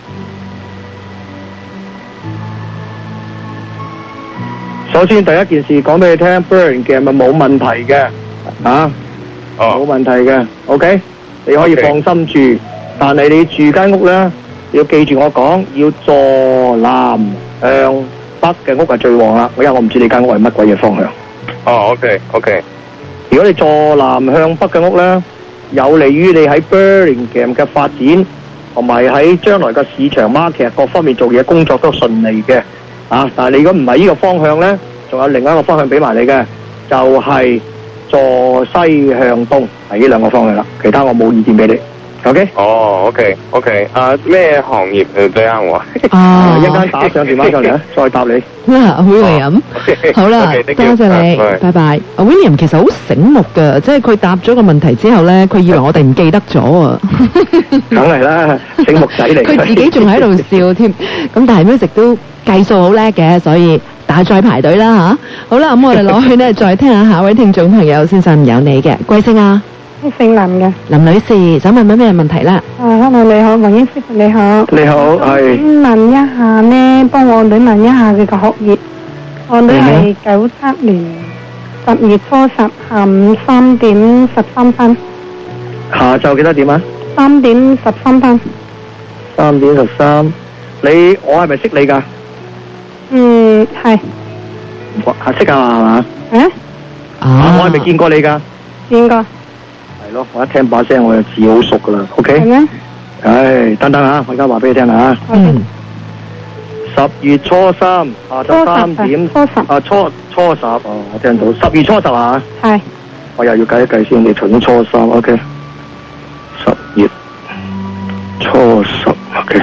首先第一件事講俾你聽 ，Birmingham 咪冇問題嘅，啊，冇問題嘅 ，OK， 你可以放心住。Okay. 但係你住間屋咧，要記住我講，要坐南向北嘅屋係最旺啦。因為我唔知你間屋係乜鬼嘢方向。 哦 ，OK OK。 如果你坐南向北嘅屋咧，有利於你喺 Birmingham 嘅發展，同埋喺將來嘅市場 market 各方面做嘢工作都順利嘅。啊，但係你如果唔係呢個方向咧，仲有另一個方向俾埋你嘅，就係、是、坐西向東，係呢兩個方向啦。其他我冇意見俾你。OK， 哦 ，OK，OK，、okay, okay. 啊，咩行業誒最啱我？ 啊， 一陣打上電話上嚟啊，再答你。 啊 ，William，好啦，多謝你，拜拜。阿 William 其實好醒目㗎，即係佢答咗個問題之後咧，佢以為我哋唔記得咗啊。 梗係啦，醒目仔嚟。 佢自己仲喺度笑添，咁但係一直都計數好叻嘅，所以大再排隊啦吓。好啦，咁我哋攞去咧，再聽下下位聽眾朋友先生有你嘅貴姓啊？ 姓林嘅林女士，想問乜咩問題啦？ 啊 ，hello 你好，黃英師傅你好。 你好，係。 先問一下呢，幫我女問一下佢個學業。我女係九七年十月初十下午三點十三分。 下晝幾多點啊？ 三點十三分。 三點十三。 你我係咪識你噶？ 嗯，係。 係識噶係嘛？ 啊？ 啊！我係咪見過你噶？ 見過。 係咯，我一聽把聲我就字好熟噶啦。OK。 係咩？ 唉，等等啊，我而家話俾你聽啦吓。 嗯。 十月初三下晝三點。 初十。 啊，初初十哦，我聽到。十月初十啊。 係。 我又要計一計先，你從初三 OK。十月初十 OK。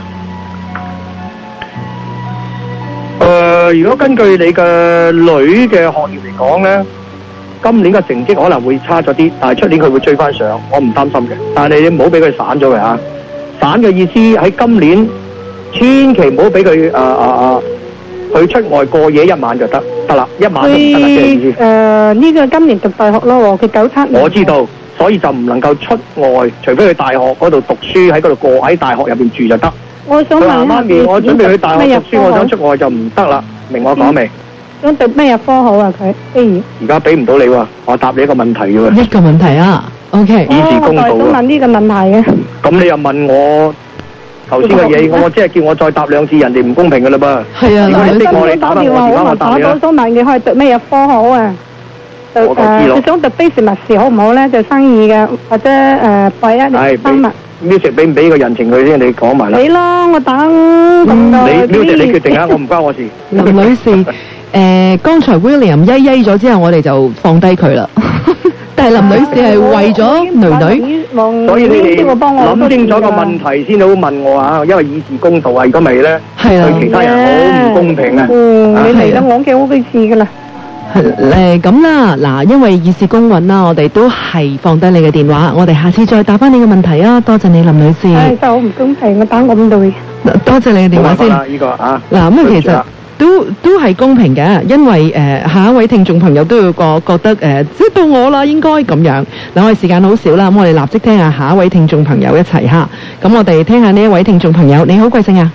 誒、呃，如果根據你嘅女嘅學業嚟講咧，今年嘅成績可能會差咗啲，但係出年佢會追翻上，我唔擔心嘅。但係你唔好俾佢散咗佢啊！散嘅意思喺今年，千祈唔好俾佢誒誒誒，佢出外過夜一晚就得得啦，一晚都唔得啦，即係意思。 誒呢個今年讀大學咯，佢九七年。 我知道，所以就唔能夠出外，除非去大學嗰度讀書，喺嗰度過喺大學入邊住就得。 我想問下媽咪，我準備去大學讀書，我想出外就唔得啦，明我講未？ 想讀咩科好啊？佢，譬如而家俾唔到你喎，我答你一個問題嘅喎。 一個問題啊 ，OK。 以示公道啊！ 我想問呢個問題嘅。 咁你又問我頭先嘅嘢，我即係叫我再答兩次，人哋唔公平嘅啦噃。 係啊， 如果你逼我你打翻我，而家我答你啦。 我想問你可以讀咩科好啊？ 我就知咯。 你想讀 business 士好唔好咧？做生意嘅，或者誒第一生物。 music 俾唔俾個人情佢先？你講埋啦。 你咯，我等咁多。 你 music 你決定啊，我唔關我事。 林女士，誒，剛才 William 曳曳咗之後，我哋就放低佢啦。但係林女士係為咗女女， 所以你哋諗清楚個問題先好問我啊，因為以示公道啊，如果咪咧，對其他人好唔公平啊。 嗯，你嚟得我嘅好幾次噶啦。 誒咁啦，嗱，因為以示公允啦，我哋都係放低你嘅電話，我哋下次再答翻你嘅問題啊！多謝你林女士。 係真係好唔公平，我打咁耐。 多謝你嘅電話先。 呢個啊。 嗱咁啊，其實都都係公平嘅，因為誒、呃、下一位聽眾朋友都要個覺得誒，即、呃、到我啦，應該咁樣。嗱，我哋時間好少啦，咁我哋立即聽下下一位聽眾朋友一齊嚇。咁我哋聽下呢一位聽眾朋友，你好，貴姓啊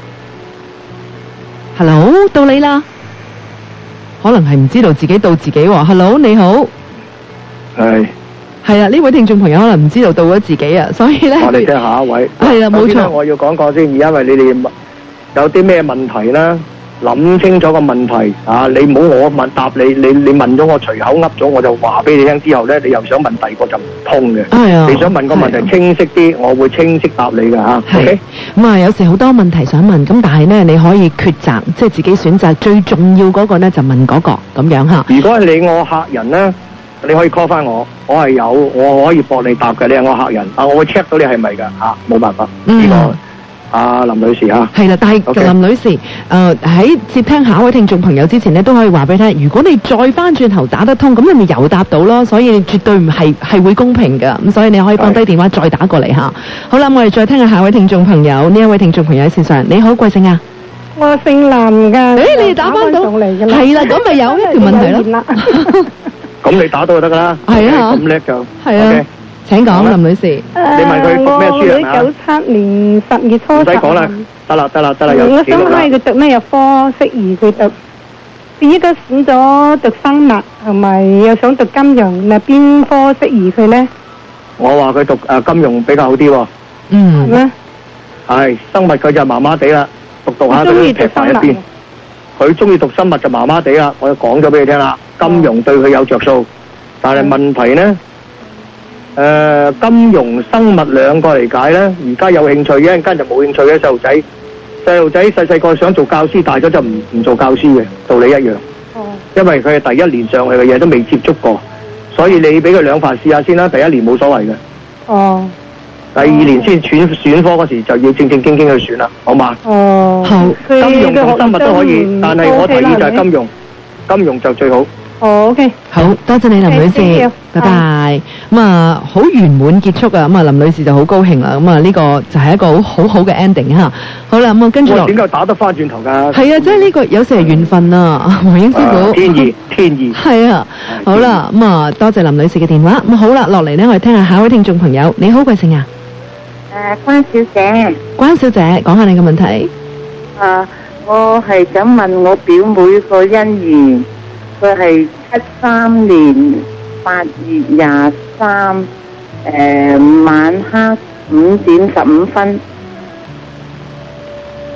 ？Hello， 到你啦。可能係唔知道自己到自己喎。Hello， 你好。係。係啊，呢位聽眾朋友可能唔知道到咗自己啊，所以咧。 我哋聽下一位。 係啦，冇錯。 我要講講先，因為你哋有啲咩問題啦，諗清楚個問題啊！你唔好我問答你，你你問咗我隨口噏咗，我就話俾你聽之後咧，你又想問第二個就唔通嘅。 係啊。 你想問個問題清晰啲，我會清晰答你㗎嚇。 係。咁啊，有時好多問題想問，咁但係咧你可以抉擇，即係自己選擇最重要嗰個咧就問嗰個咁樣嚇。 如果係你我客人咧，你可以 call 翻我，我係有，我可以駁你答嘅，你係我客人，啊，我會 check 到你係咪㗎嚇，冇辦法呢個。阿林女士啊， 係啦，但係 Okay. 林女士，誒、呃、喺接聽下一位聽眾朋友之前咧，都可以話俾你聽，如果你再翻轉頭打得通，咁你咪又答到咯，所以你絕對唔係係會公平㗎，咁所以你可以放低電話再打過嚟嚇。好啦，我哋再聽下下一位聽眾朋友，呢一位聽眾朋友喺線上，你好，貴姓啊？ 我姓林㗎。誒、 欸，你哋打翻到，係啦，咁咪有一條問題咯。 咁你打到就得㗎啦。係啊，咁叻就係啊。Okay. 請講，林女士。 你問佢讀咩書啊？ 我女九七年十月初十。 唔使講啦，得啦得啦得啦，有我想問佢讀咩科適宜佢讀？第一個選咗讀生物，同埋又想讀金融，咪邊科適宜佢咧？ 我話佢讀誒金融比較好啲喎。 嗯。 咩？ 係生物佢就麻麻地啦，讀讀下佢劈埋一邊。佢中意讀生物就麻麻地啦，我就講咗俾你聽啦。金融對佢有着數，但係問題咧。誒、呃，金融、生物兩個嚟解咧，而家有興趣嘅，一陣間就冇興趣嘅細路仔。細路仔細細個想做教師，大咗就唔唔做教師嘅，道理一樣。哦。因為佢係第一年上去嘅嘢都未接觸過，所以你俾佢兩份試下先啦。第一年冇所謂嘅。哦。第二年先選選科嗰時就要正正經經去選啦，好嘛？哦。好。金融同生物都可以，但係我提議就係金融，金融就最好。 哦 OK， 好多謝你林女士，拜拜。咁啊，好圓滿結束啊，咁啊，林女士就好高興啦。咁啊，呢個就係一個好好好嘅 ending 吓。好啦，咁啊，跟住落。點解打得翻轉頭噶？ 係啊，即係呢個有時係緣分啊，黃英師傅。 天意，天意。係啊，好啦，咁啊，多謝林女士嘅電話。咁好啦，落嚟呢，我哋聽下下一位聽眾朋友。你好，貴姓啊？ 誒，關小姐。 關小姐，講下你嘅問題。 啊，我係想問我表妹個姻緣。佢係七三年八月廿三，誒晚黑五點十五分。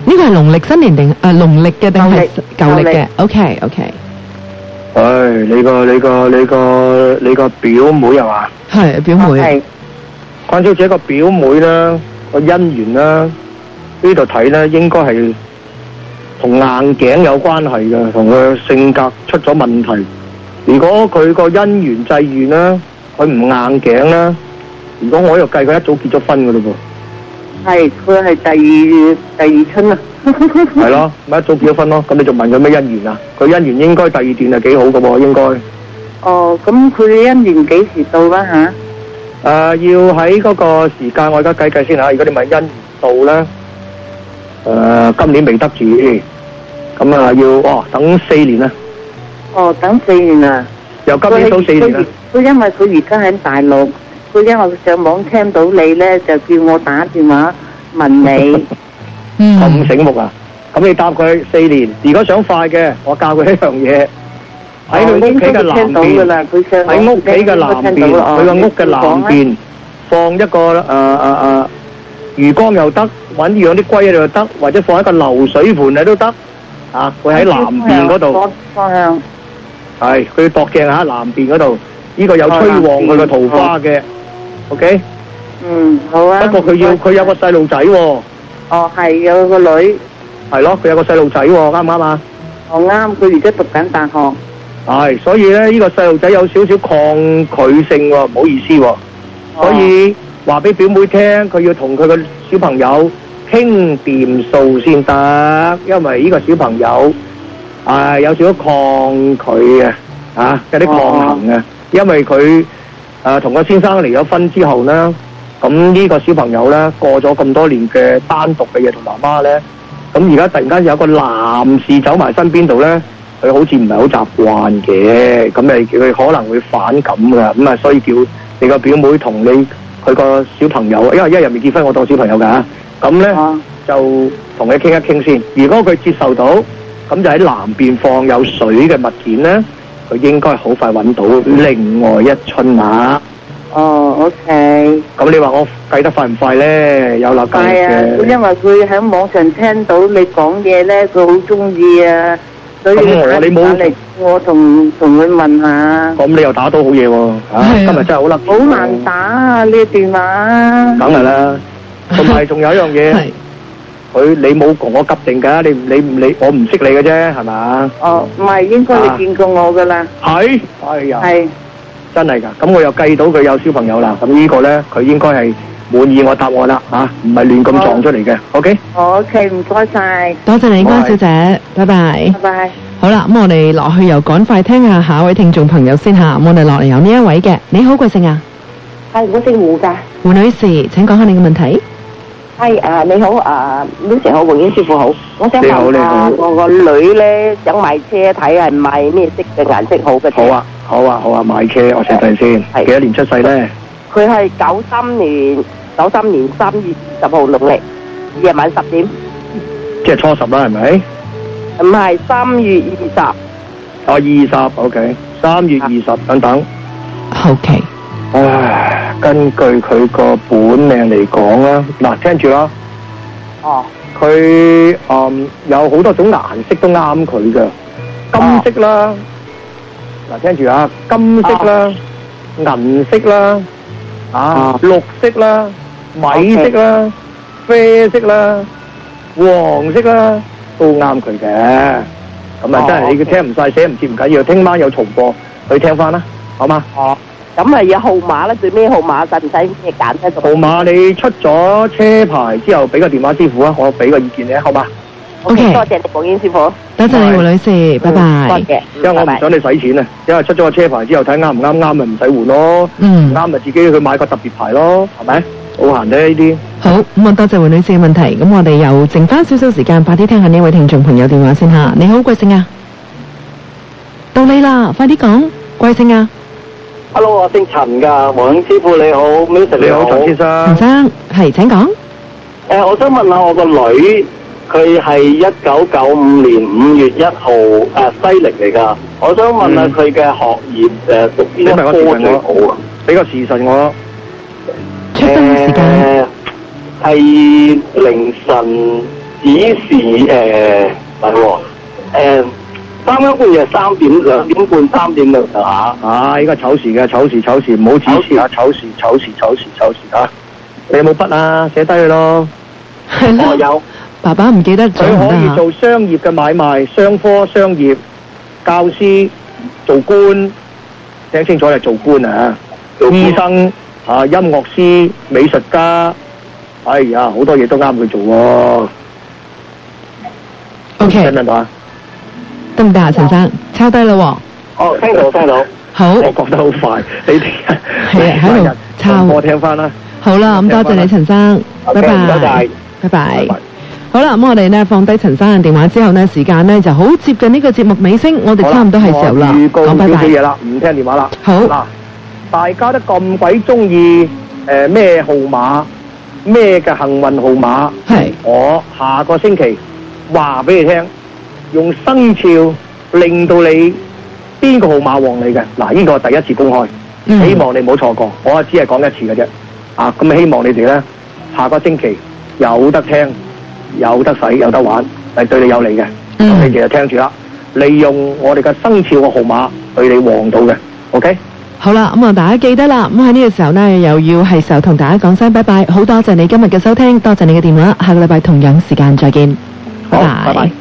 呢個係農曆新年定誒農曆嘅定係舊歷嘅 ？OK OK。 唉，你個你個你個你個表妹係嘛？ 係表妹。係。 關小姐個表妹啦，個姻緣啦，呢度睇咧應該係同硬頸有關係嘅，同佢性格出咗問題。如果佢個姻緣際遇啦，佢唔硬頸啦，如果我喺度計，佢一早結咗婚噶嘞噃。 係，佢係第二第二春啊。 係咯，咪一早結咗婚咯。咁你仲問佢咩姻緣啊？佢姻緣應該第二段係幾好噶喎，應該。 哦，咁佢嘅姻緣幾時到啦吓？誒、 呃，要喺嗰個時間，我而家計計先吓。如果你問姻緣到咧，誒、呃，今年未得住，咁啊要哦等四年啊。 哦，等四年啊！ 由今年到四年啊！ 佢因為佢而家喺大陸，佢因為上網聽到你咧，就叫我打電話問你。 嗯，咁醒目啊！咁你答佢四年。如果想快嘅，我教佢一樣嘢，喺佢屋企嘅南邊，喺屋企嘅南邊，佢個屋嘅南邊放一個誒誒誒魚缸又得，揾養啲龜喺度又得，或者放一個流水盤喺都得。啊，佢喺南邊嗰度。 方向。 係，佢要度正下南邊嗰度，呢個有催旺佢個桃花嘅 ，OK？ 嗯，好啊。 不過佢要佢有個細路仔喎。 哦，係有個女。 係咯，佢有個細路仔喎，啱唔啱啊？ 哦，啱，佢而家讀緊大學。 係，所以咧呢個細路仔有少少抗拒性喎，唔好意思喎。所以話俾表妹聽，佢要同佢個小朋友傾掂數先得，因為呢個小朋友。啊，有少少抗拒嘅，啊，有啲抗衡嘅，因為佢誒同個先生離咗婚之後咧，咁呢個小朋友咧過咗咁多年嘅單獨嘅嘢同媽媽咧，咁而家突然間有個男士走埋身邊度咧，佢好似唔係好習慣嘅，咁咪佢可能會反感㗎，咁啊所以叫你個表妹同你佢個小朋友，因為一日未結婚，我當小朋友㗎，咁咧就同佢傾一傾先，如果佢接受到。咁就喺南邊放有水嘅物件咧，佢應該好快揾到另外一春啦。 哦 ，OK。咁你話我計得快唔快咧？有立計嘅。 係啊，因為佢喺網上聽到你講嘢咧，佢好中意啊，所以我你冇嚟，我同同佢問下。 咁你又打到好嘢喎！啊，今日真係好甩。 好難打啊！呢個電話。 梗係啦，同埋仲有一樣嘢。佢你冇同我急定㗎，你你你我唔識你嘅啫，係嘛？ 哦，唔係，應該你見過我㗎啦。 係，哎呀， 係真係㗎。咁我又計到佢有小朋友啦。咁呢個咧，佢應該係滿意我答案啦，嚇，唔係亂咁撞出嚟嘅。OK。 OK，唔該曬。 多謝你，關小姐，拜拜。 拜拜。 好啦，咁我哋落去又趕快聽下下一位聽眾朋友先嚇。我哋落嚟有呢一位嘅，你好，貴姓啊？ 係，我姓胡㗎。 胡女士，請講下你嘅問題。 係啊，你好啊，Lucy好，黃英師傅好，我想問下我個女咧想買車睇係買咩色嘅顏色好嘅車？ 好啊，好啊，好啊，買車我寫定先。幾多年出世咧？ 佢係九三年，九三年三月二十號農曆夜晚十點。 即係初十啦，係咪？ 唔係三月二十。 哦，二十 ，OK， 三月二十等等。 OK。 唉，根據佢個本命嚟講啦，嗱，聽住啦。 哦。 佢嗯有好多種顏色都啱佢嘅，金色啦，嗱，聽住啊，金色啦，銀色啦，啊，綠色啦，米色啦，啡色啦，黃色啦，都啱佢嘅。咁啊，真係你聽唔晒，寫唔切唔緊要，聽晚有重播，去聽翻啦，好嗎？ 哦。咁啊，有號碼啦，最尾號碼使唔使咩揀咧？ 號碼你出咗車牌之後，俾個電話師傅啊，我俾個意見你，好嘛 ？OK， 多謝你，黃英師傅。 多謝你，胡女士，拜拜。 多謝。 因為我唔想你使錢啊，因為出咗個車牌之後睇啱唔啱，啱咪唔使換咯。 嗯。 啱咪自己去買個特別牌咯，係咪？好閒啫呢啲。 好，咁啊，多謝胡女士嘅問題。咁我哋又剩翻少少時間，快啲聽下呢位聽眾朋友電話先吓。你好，貴姓啊？到你啦，快啲講，貴姓啊？ Hello， 我姓陳噶，黃英師傅你好 ，Mister 你好， 陳先生。 陳生係，請講。 誒，我想問下我個女，佢係一九九五年五月一號誒西歷嚟噶，我想問下佢嘅學業誒讀邊一科最好啊？ 俾個時辰我。 出生時間係凌晨指示誒係喎誒三更半夜三點兩點半三點兩下。 啊！依家丑時嘅丑時丑時，唔好指示啊！丑時丑時丑時丑時啊！你有冇筆啊？寫低佢咯。 係咯。 我有。 爸爸唔記得咗佢可以唔得啊做商業嘅買賣，商科、商業、教師、做官，聽清楚係做官啊！做醫生啊，音樂師、美術家，哎呀，好多嘢都啱佢做喎。 O K。 聽唔聽到啊？ 得唔得啊，陳生？抄低啦喎。 哦，聽到聽到。 好。 我講得好快，你哋係啊，喺度抄。 我聽翻啦。 好啦，咁多謝你陳生，拜拜。 唔該晒， 拜拜。好啦，咁我哋呢放低陳生嘅電話之後呢，時間呢就好接近呢個節目尾聲，我哋差唔多係時候啦， 預告講拜拜。 少少嘢啦，唔聽電話啦。 好。 嗱，大家都咁鬼中意誒咩號碼，咩嘅幸運號碼？ 係。 我下個星期話俾你聽，用生肖令到你邊個號碼旺你嘅。嗱，呢個第一次公開， 嗯希望你唔好錯過。我只係講一次嘅啫。啊，咁希望你哋咧下個星期有得聽。有得使有得玩，係對你有利嘅。咁、嗯、你哋就聽住啦，利用我哋嘅生肖嘅號碼對你旺到嘅。OK。 好啦，咁啊大家記得啦，咁喺呢個時候呢，又要係時候同大家講聲拜拜。好多謝你今日嘅收聽，多謝你嘅電話，下個禮拜同樣時間再見。 好， 拜拜。 拜拜。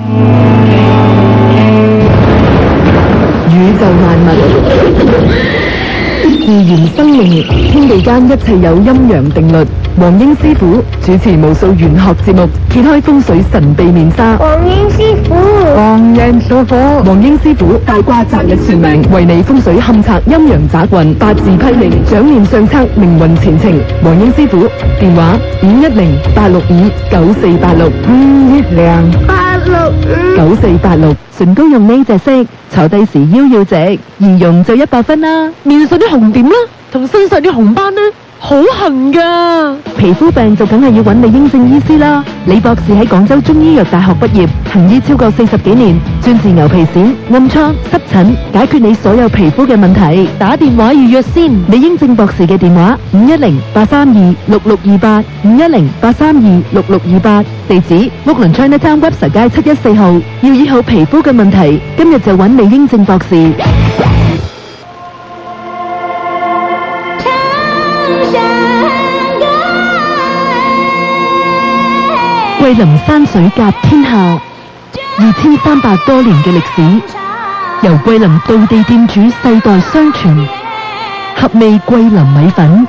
宇宙萬物，自然生命，天地間一切有陰陽定律。黃英師傅主持無數玄學節目，揭開風水神秘面紗。 黃英師傅， 黃人所火，黃英師傅大卦擇日算命，為你風水勘測陰陽雜運，八字批命，掌念上策，命運前程。黃英師傅電話五一零八六五九四八六五一零八六五九四八六。唇膏用呢隻色，坐低時腰要直，儀容就一百分啦。面上啲紅點啦，同身上啲紅斑呢，好痕噶。皮膚病就梗係要揾李英正醫師啦。李博士喺廣州中醫藥大學畢業，行醫超過四十幾年，專治牛皮癬、暗瘡、濕疹，解決你所有皮膚嘅問題。打電話預約先。李英正博士嘅電話五一零八三二六六二八五一零八三二六六二八，地址屋崙 Chinatown Webster 街七一四號。要醫好皮膚嘅問題，今日就揾李英正博士。桂林山水甲天下，二千三百多年嘅歷史，由桂林道地店主世代相傳。合味桂林米粉，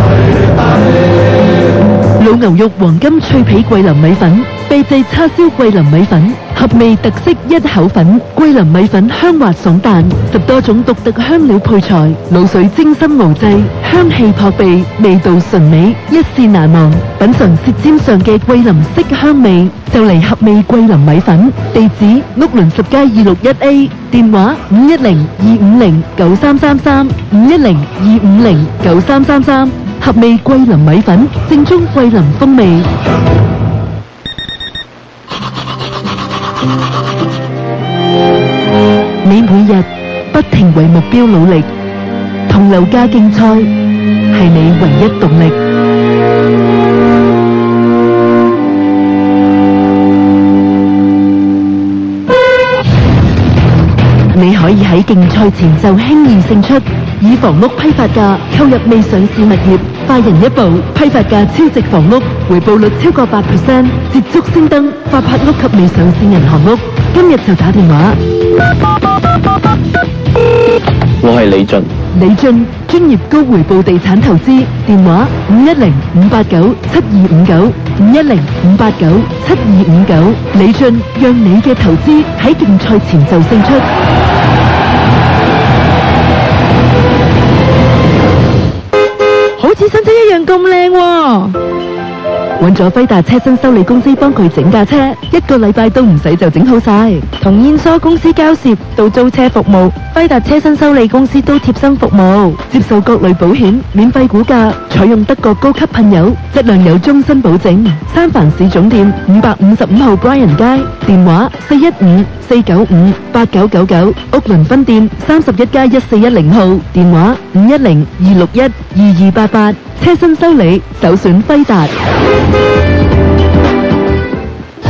老牛肉黃金脆皮桂林米粉，秘製叉燒桂林米粉，合味特色一口粉。桂林米粉香滑爽彈，十多種獨特香料配材，滷水精心熬製，香氣撲鼻，味道純美，一試難忘。品嘗舌尖上嘅桂林色香味，就嚟合味桂林米粉。地址屋崙十街二六一 A， 電話五一零二五零九三三三五一零二五零九三三三。合味桂林米粉，正宗桂林風味。你每日不停為目標努力，同樓價競賽係你唯一動力。你可以喺競賽前就輕易勝出，以房屋批發價購入未上市物業，快人一步，批發價超值房屋，回報率超過八 percent， 捷足先登發拍屋及未上市銀行屋。今日就打電話。 我係李俊。 李俊專業高回報地產投資，電話五一零五八九七二五九五一零五八九七二五九。李俊讓你嘅投資喺競賽前就勝出。好似新車一樣咁靚喎！揾咗輝達車身修理公司幫佢整架車，一個禮拜都唔使就整好晒。同燕梳公司交涉到租車服務，輝達車身修理公司都貼身服務，接受各類保險，免費估價，採用德國高級噴油，質量有終身保證。三藩市總店五百五十五號 Bryan 街，電話四一五四九五八九九九，屋崙分店三十一街一四一零號，電話五一零二六一二二八八。車身修理首選輝達。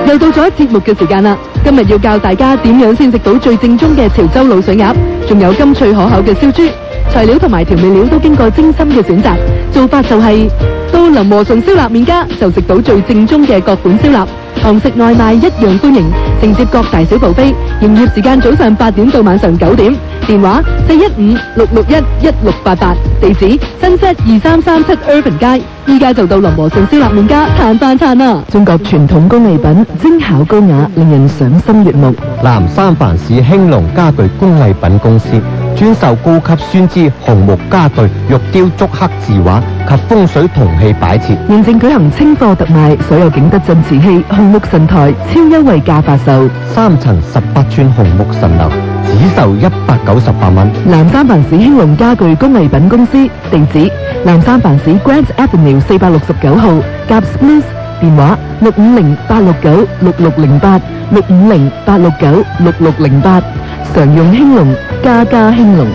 又到咗節目嘅時間啦！今日要教大家點樣先食到最正宗嘅潮州滷水鴨，仲有甘脆可口嘅燒豬。材料同埋調味料都經過精心嘅選擇，做法就係、是、到林和順燒臘麵家就食到最正宗嘅各款燒臘，堂食外賣一樣歡迎，承接各大小部飛，營業時間早上八點到晚上九點，電話四一五六六一一六八八，地址新set二三三七 Irvin 街，依家就到林和順燒臘麵家嘆飯嘆啦！中國傳統工藝品，精巧高雅，令人賞心悅目。 南三藩市興隆家具工藝品公司專售高級酸枝紅木家具、玉雕竹刻字畫及風水銅器擺設， 現正舉行清貨特賣，所有景德鎮瓷器、紅木神台超優惠價發售， 三層十八寸紅木神樓只售一百九十八蚊。 南三藩市興隆家具工藝品公司，地址南三藩市 Grant Avenue 四百六十九號，夾 Spruce， 電話六五零八六九六六零八六五零八六九六六零八，常用興隆，家家興隆。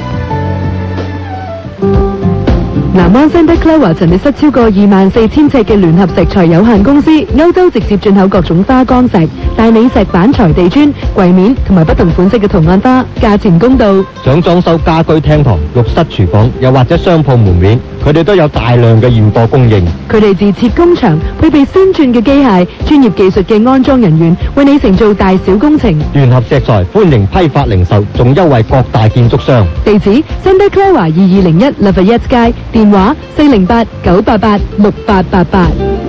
南灣 Santa Clara 陳列室超過二萬四千尺嘅聯合石材有限公司，歐洲直接進口各種花崗石、大理石板材地磚、櫃面同埋不同款式嘅圖案花，價錢公道。 想裝修家居廳堂、浴室、廚房，又或者商鋪門面，佢哋都有大量嘅現貨供應。 佢哋自設工場，配備先進嘅機械、專業技術嘅安裝人員，為你承做大小工程。 聯合石材歡迎批發零售，仲優惠各大建築商。 地址 Santa Clara 二二零一 Lafayette 街，電話四零八九八八六八八八。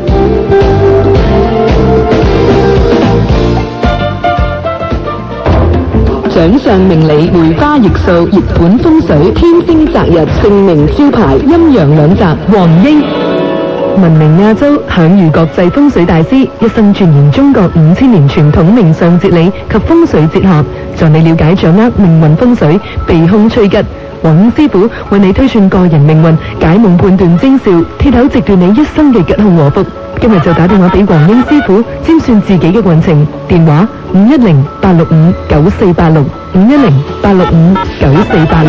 掌上明理，梅花易數，熱本風水，天星擇日，盛名招牌，陰陽兩澤，黃英。聞名亞洲，享譽國際風水大師，一生鑽研中國五千年傳統命相哲理及風水哲學，助你了解掌握命運風水，避凶趨吉。黃英師傅為你推算個人命運，解夢判斷徵兆，鐵口直斷你一生嘅吉凶禍福。今日就打電話俾黃英師傅，占算自己嘅運程。電話五一零八六五九四八六五一零八六五九四八六。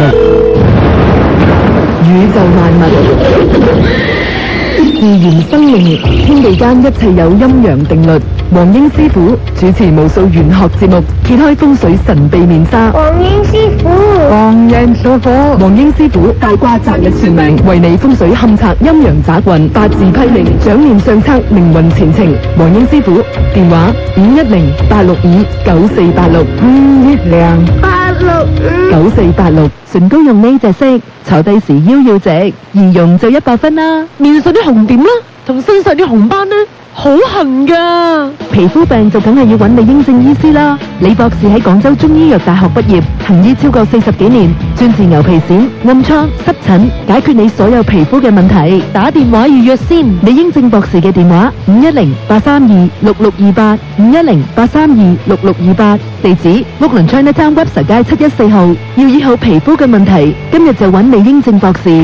宇宙萬物，自然生命，天地間一切有陰陽定律。黃英師傅主持無數玄學節目，揭開風水神秘面紗。 黃英師傅， 黃英師傅，黃英師傅大卦擇日算命，為你風水勘測陰陽雜運，八字批命，掌念相測命運前程。黃英師傅電話五一零八六五九四八六五一零八六五九四八六。唇膏用呢隻色，坐低時腰要直，易用就一百分啦。面上啲紅點啦，同身上啲紅斑呢，好痕噶。皮膚病就梗係要揾李英正醫師啦。李博士喺廣州中醫藥大學畢業，行醫超過四十幾年，專治牛皮癬、暗瘡、濕疹，解決你所有皮膚嘅問題。打電話預約先。李英正博士嘅電話五一零八三二六六二八五一零八三二六六二八，地址屋崙 Chinatown Webster 街七一四號。要醫好皮膚嘅問題，今日就揾李英正博士。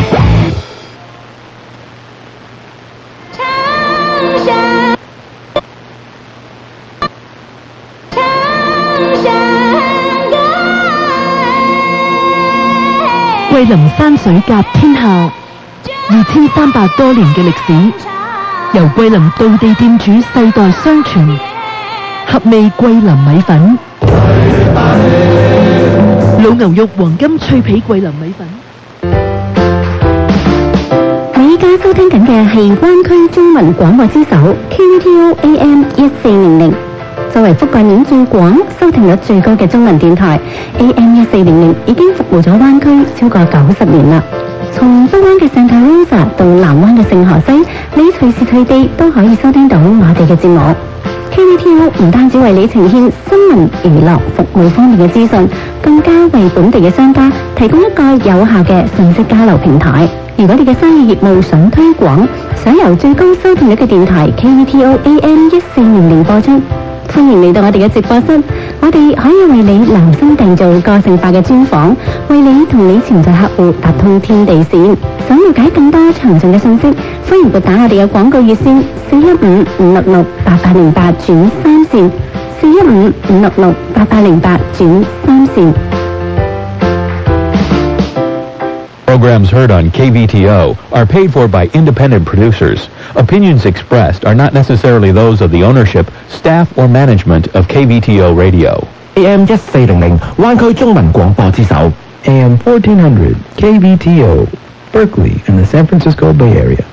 桂林山水甲天下，二千三百多年嘅歷史，由桂林道地店主世代相傳，合味桂林米粉，老牛肉黃金脆皮桂林米粉。 你依家收聽緊嘅係灣區中文廣播之首 Q V T O A M 一四零零。作為覆蓋面最廣、收聽率最高嘅中文電台 A M 一四零零已經服務咗灣區超過九十年啦。從北灣嘅 Santa Rosa 到南灣嘅聖荷西，你隨時隨地都可以收聽到我哋嘅節目。Q V T O 唔單止為你呈現新聞、娛樂、服務方面嘅資訊，更加為本地嘅商家提供一個有效嘅信息交流平台。如果你嘅生意業務想推廣，想由最高收聽率嘅電台 Q V T O A M 一四零零播出，歡迎嚟到我哋嘅直播室，我哋可以為你量身訂造個性化嘅專訪，為你同你潛在客戶打通天地線。想了解更多詳盡嘅信息，歡迎撥打我哋嘅廣告熱線四一五五六六八八零八轉三線，四一五五六六八八零八轉三線。 Programs heard on K V T O are paid for by independent producers. Opinions expressed are not necessarily those of the ownership, staff, or management of K V T O Radio. A M 一四零零灣區中文廣播之首 A M fourteen hundred K V T O, Berkeley and the San Francisco Bay Area.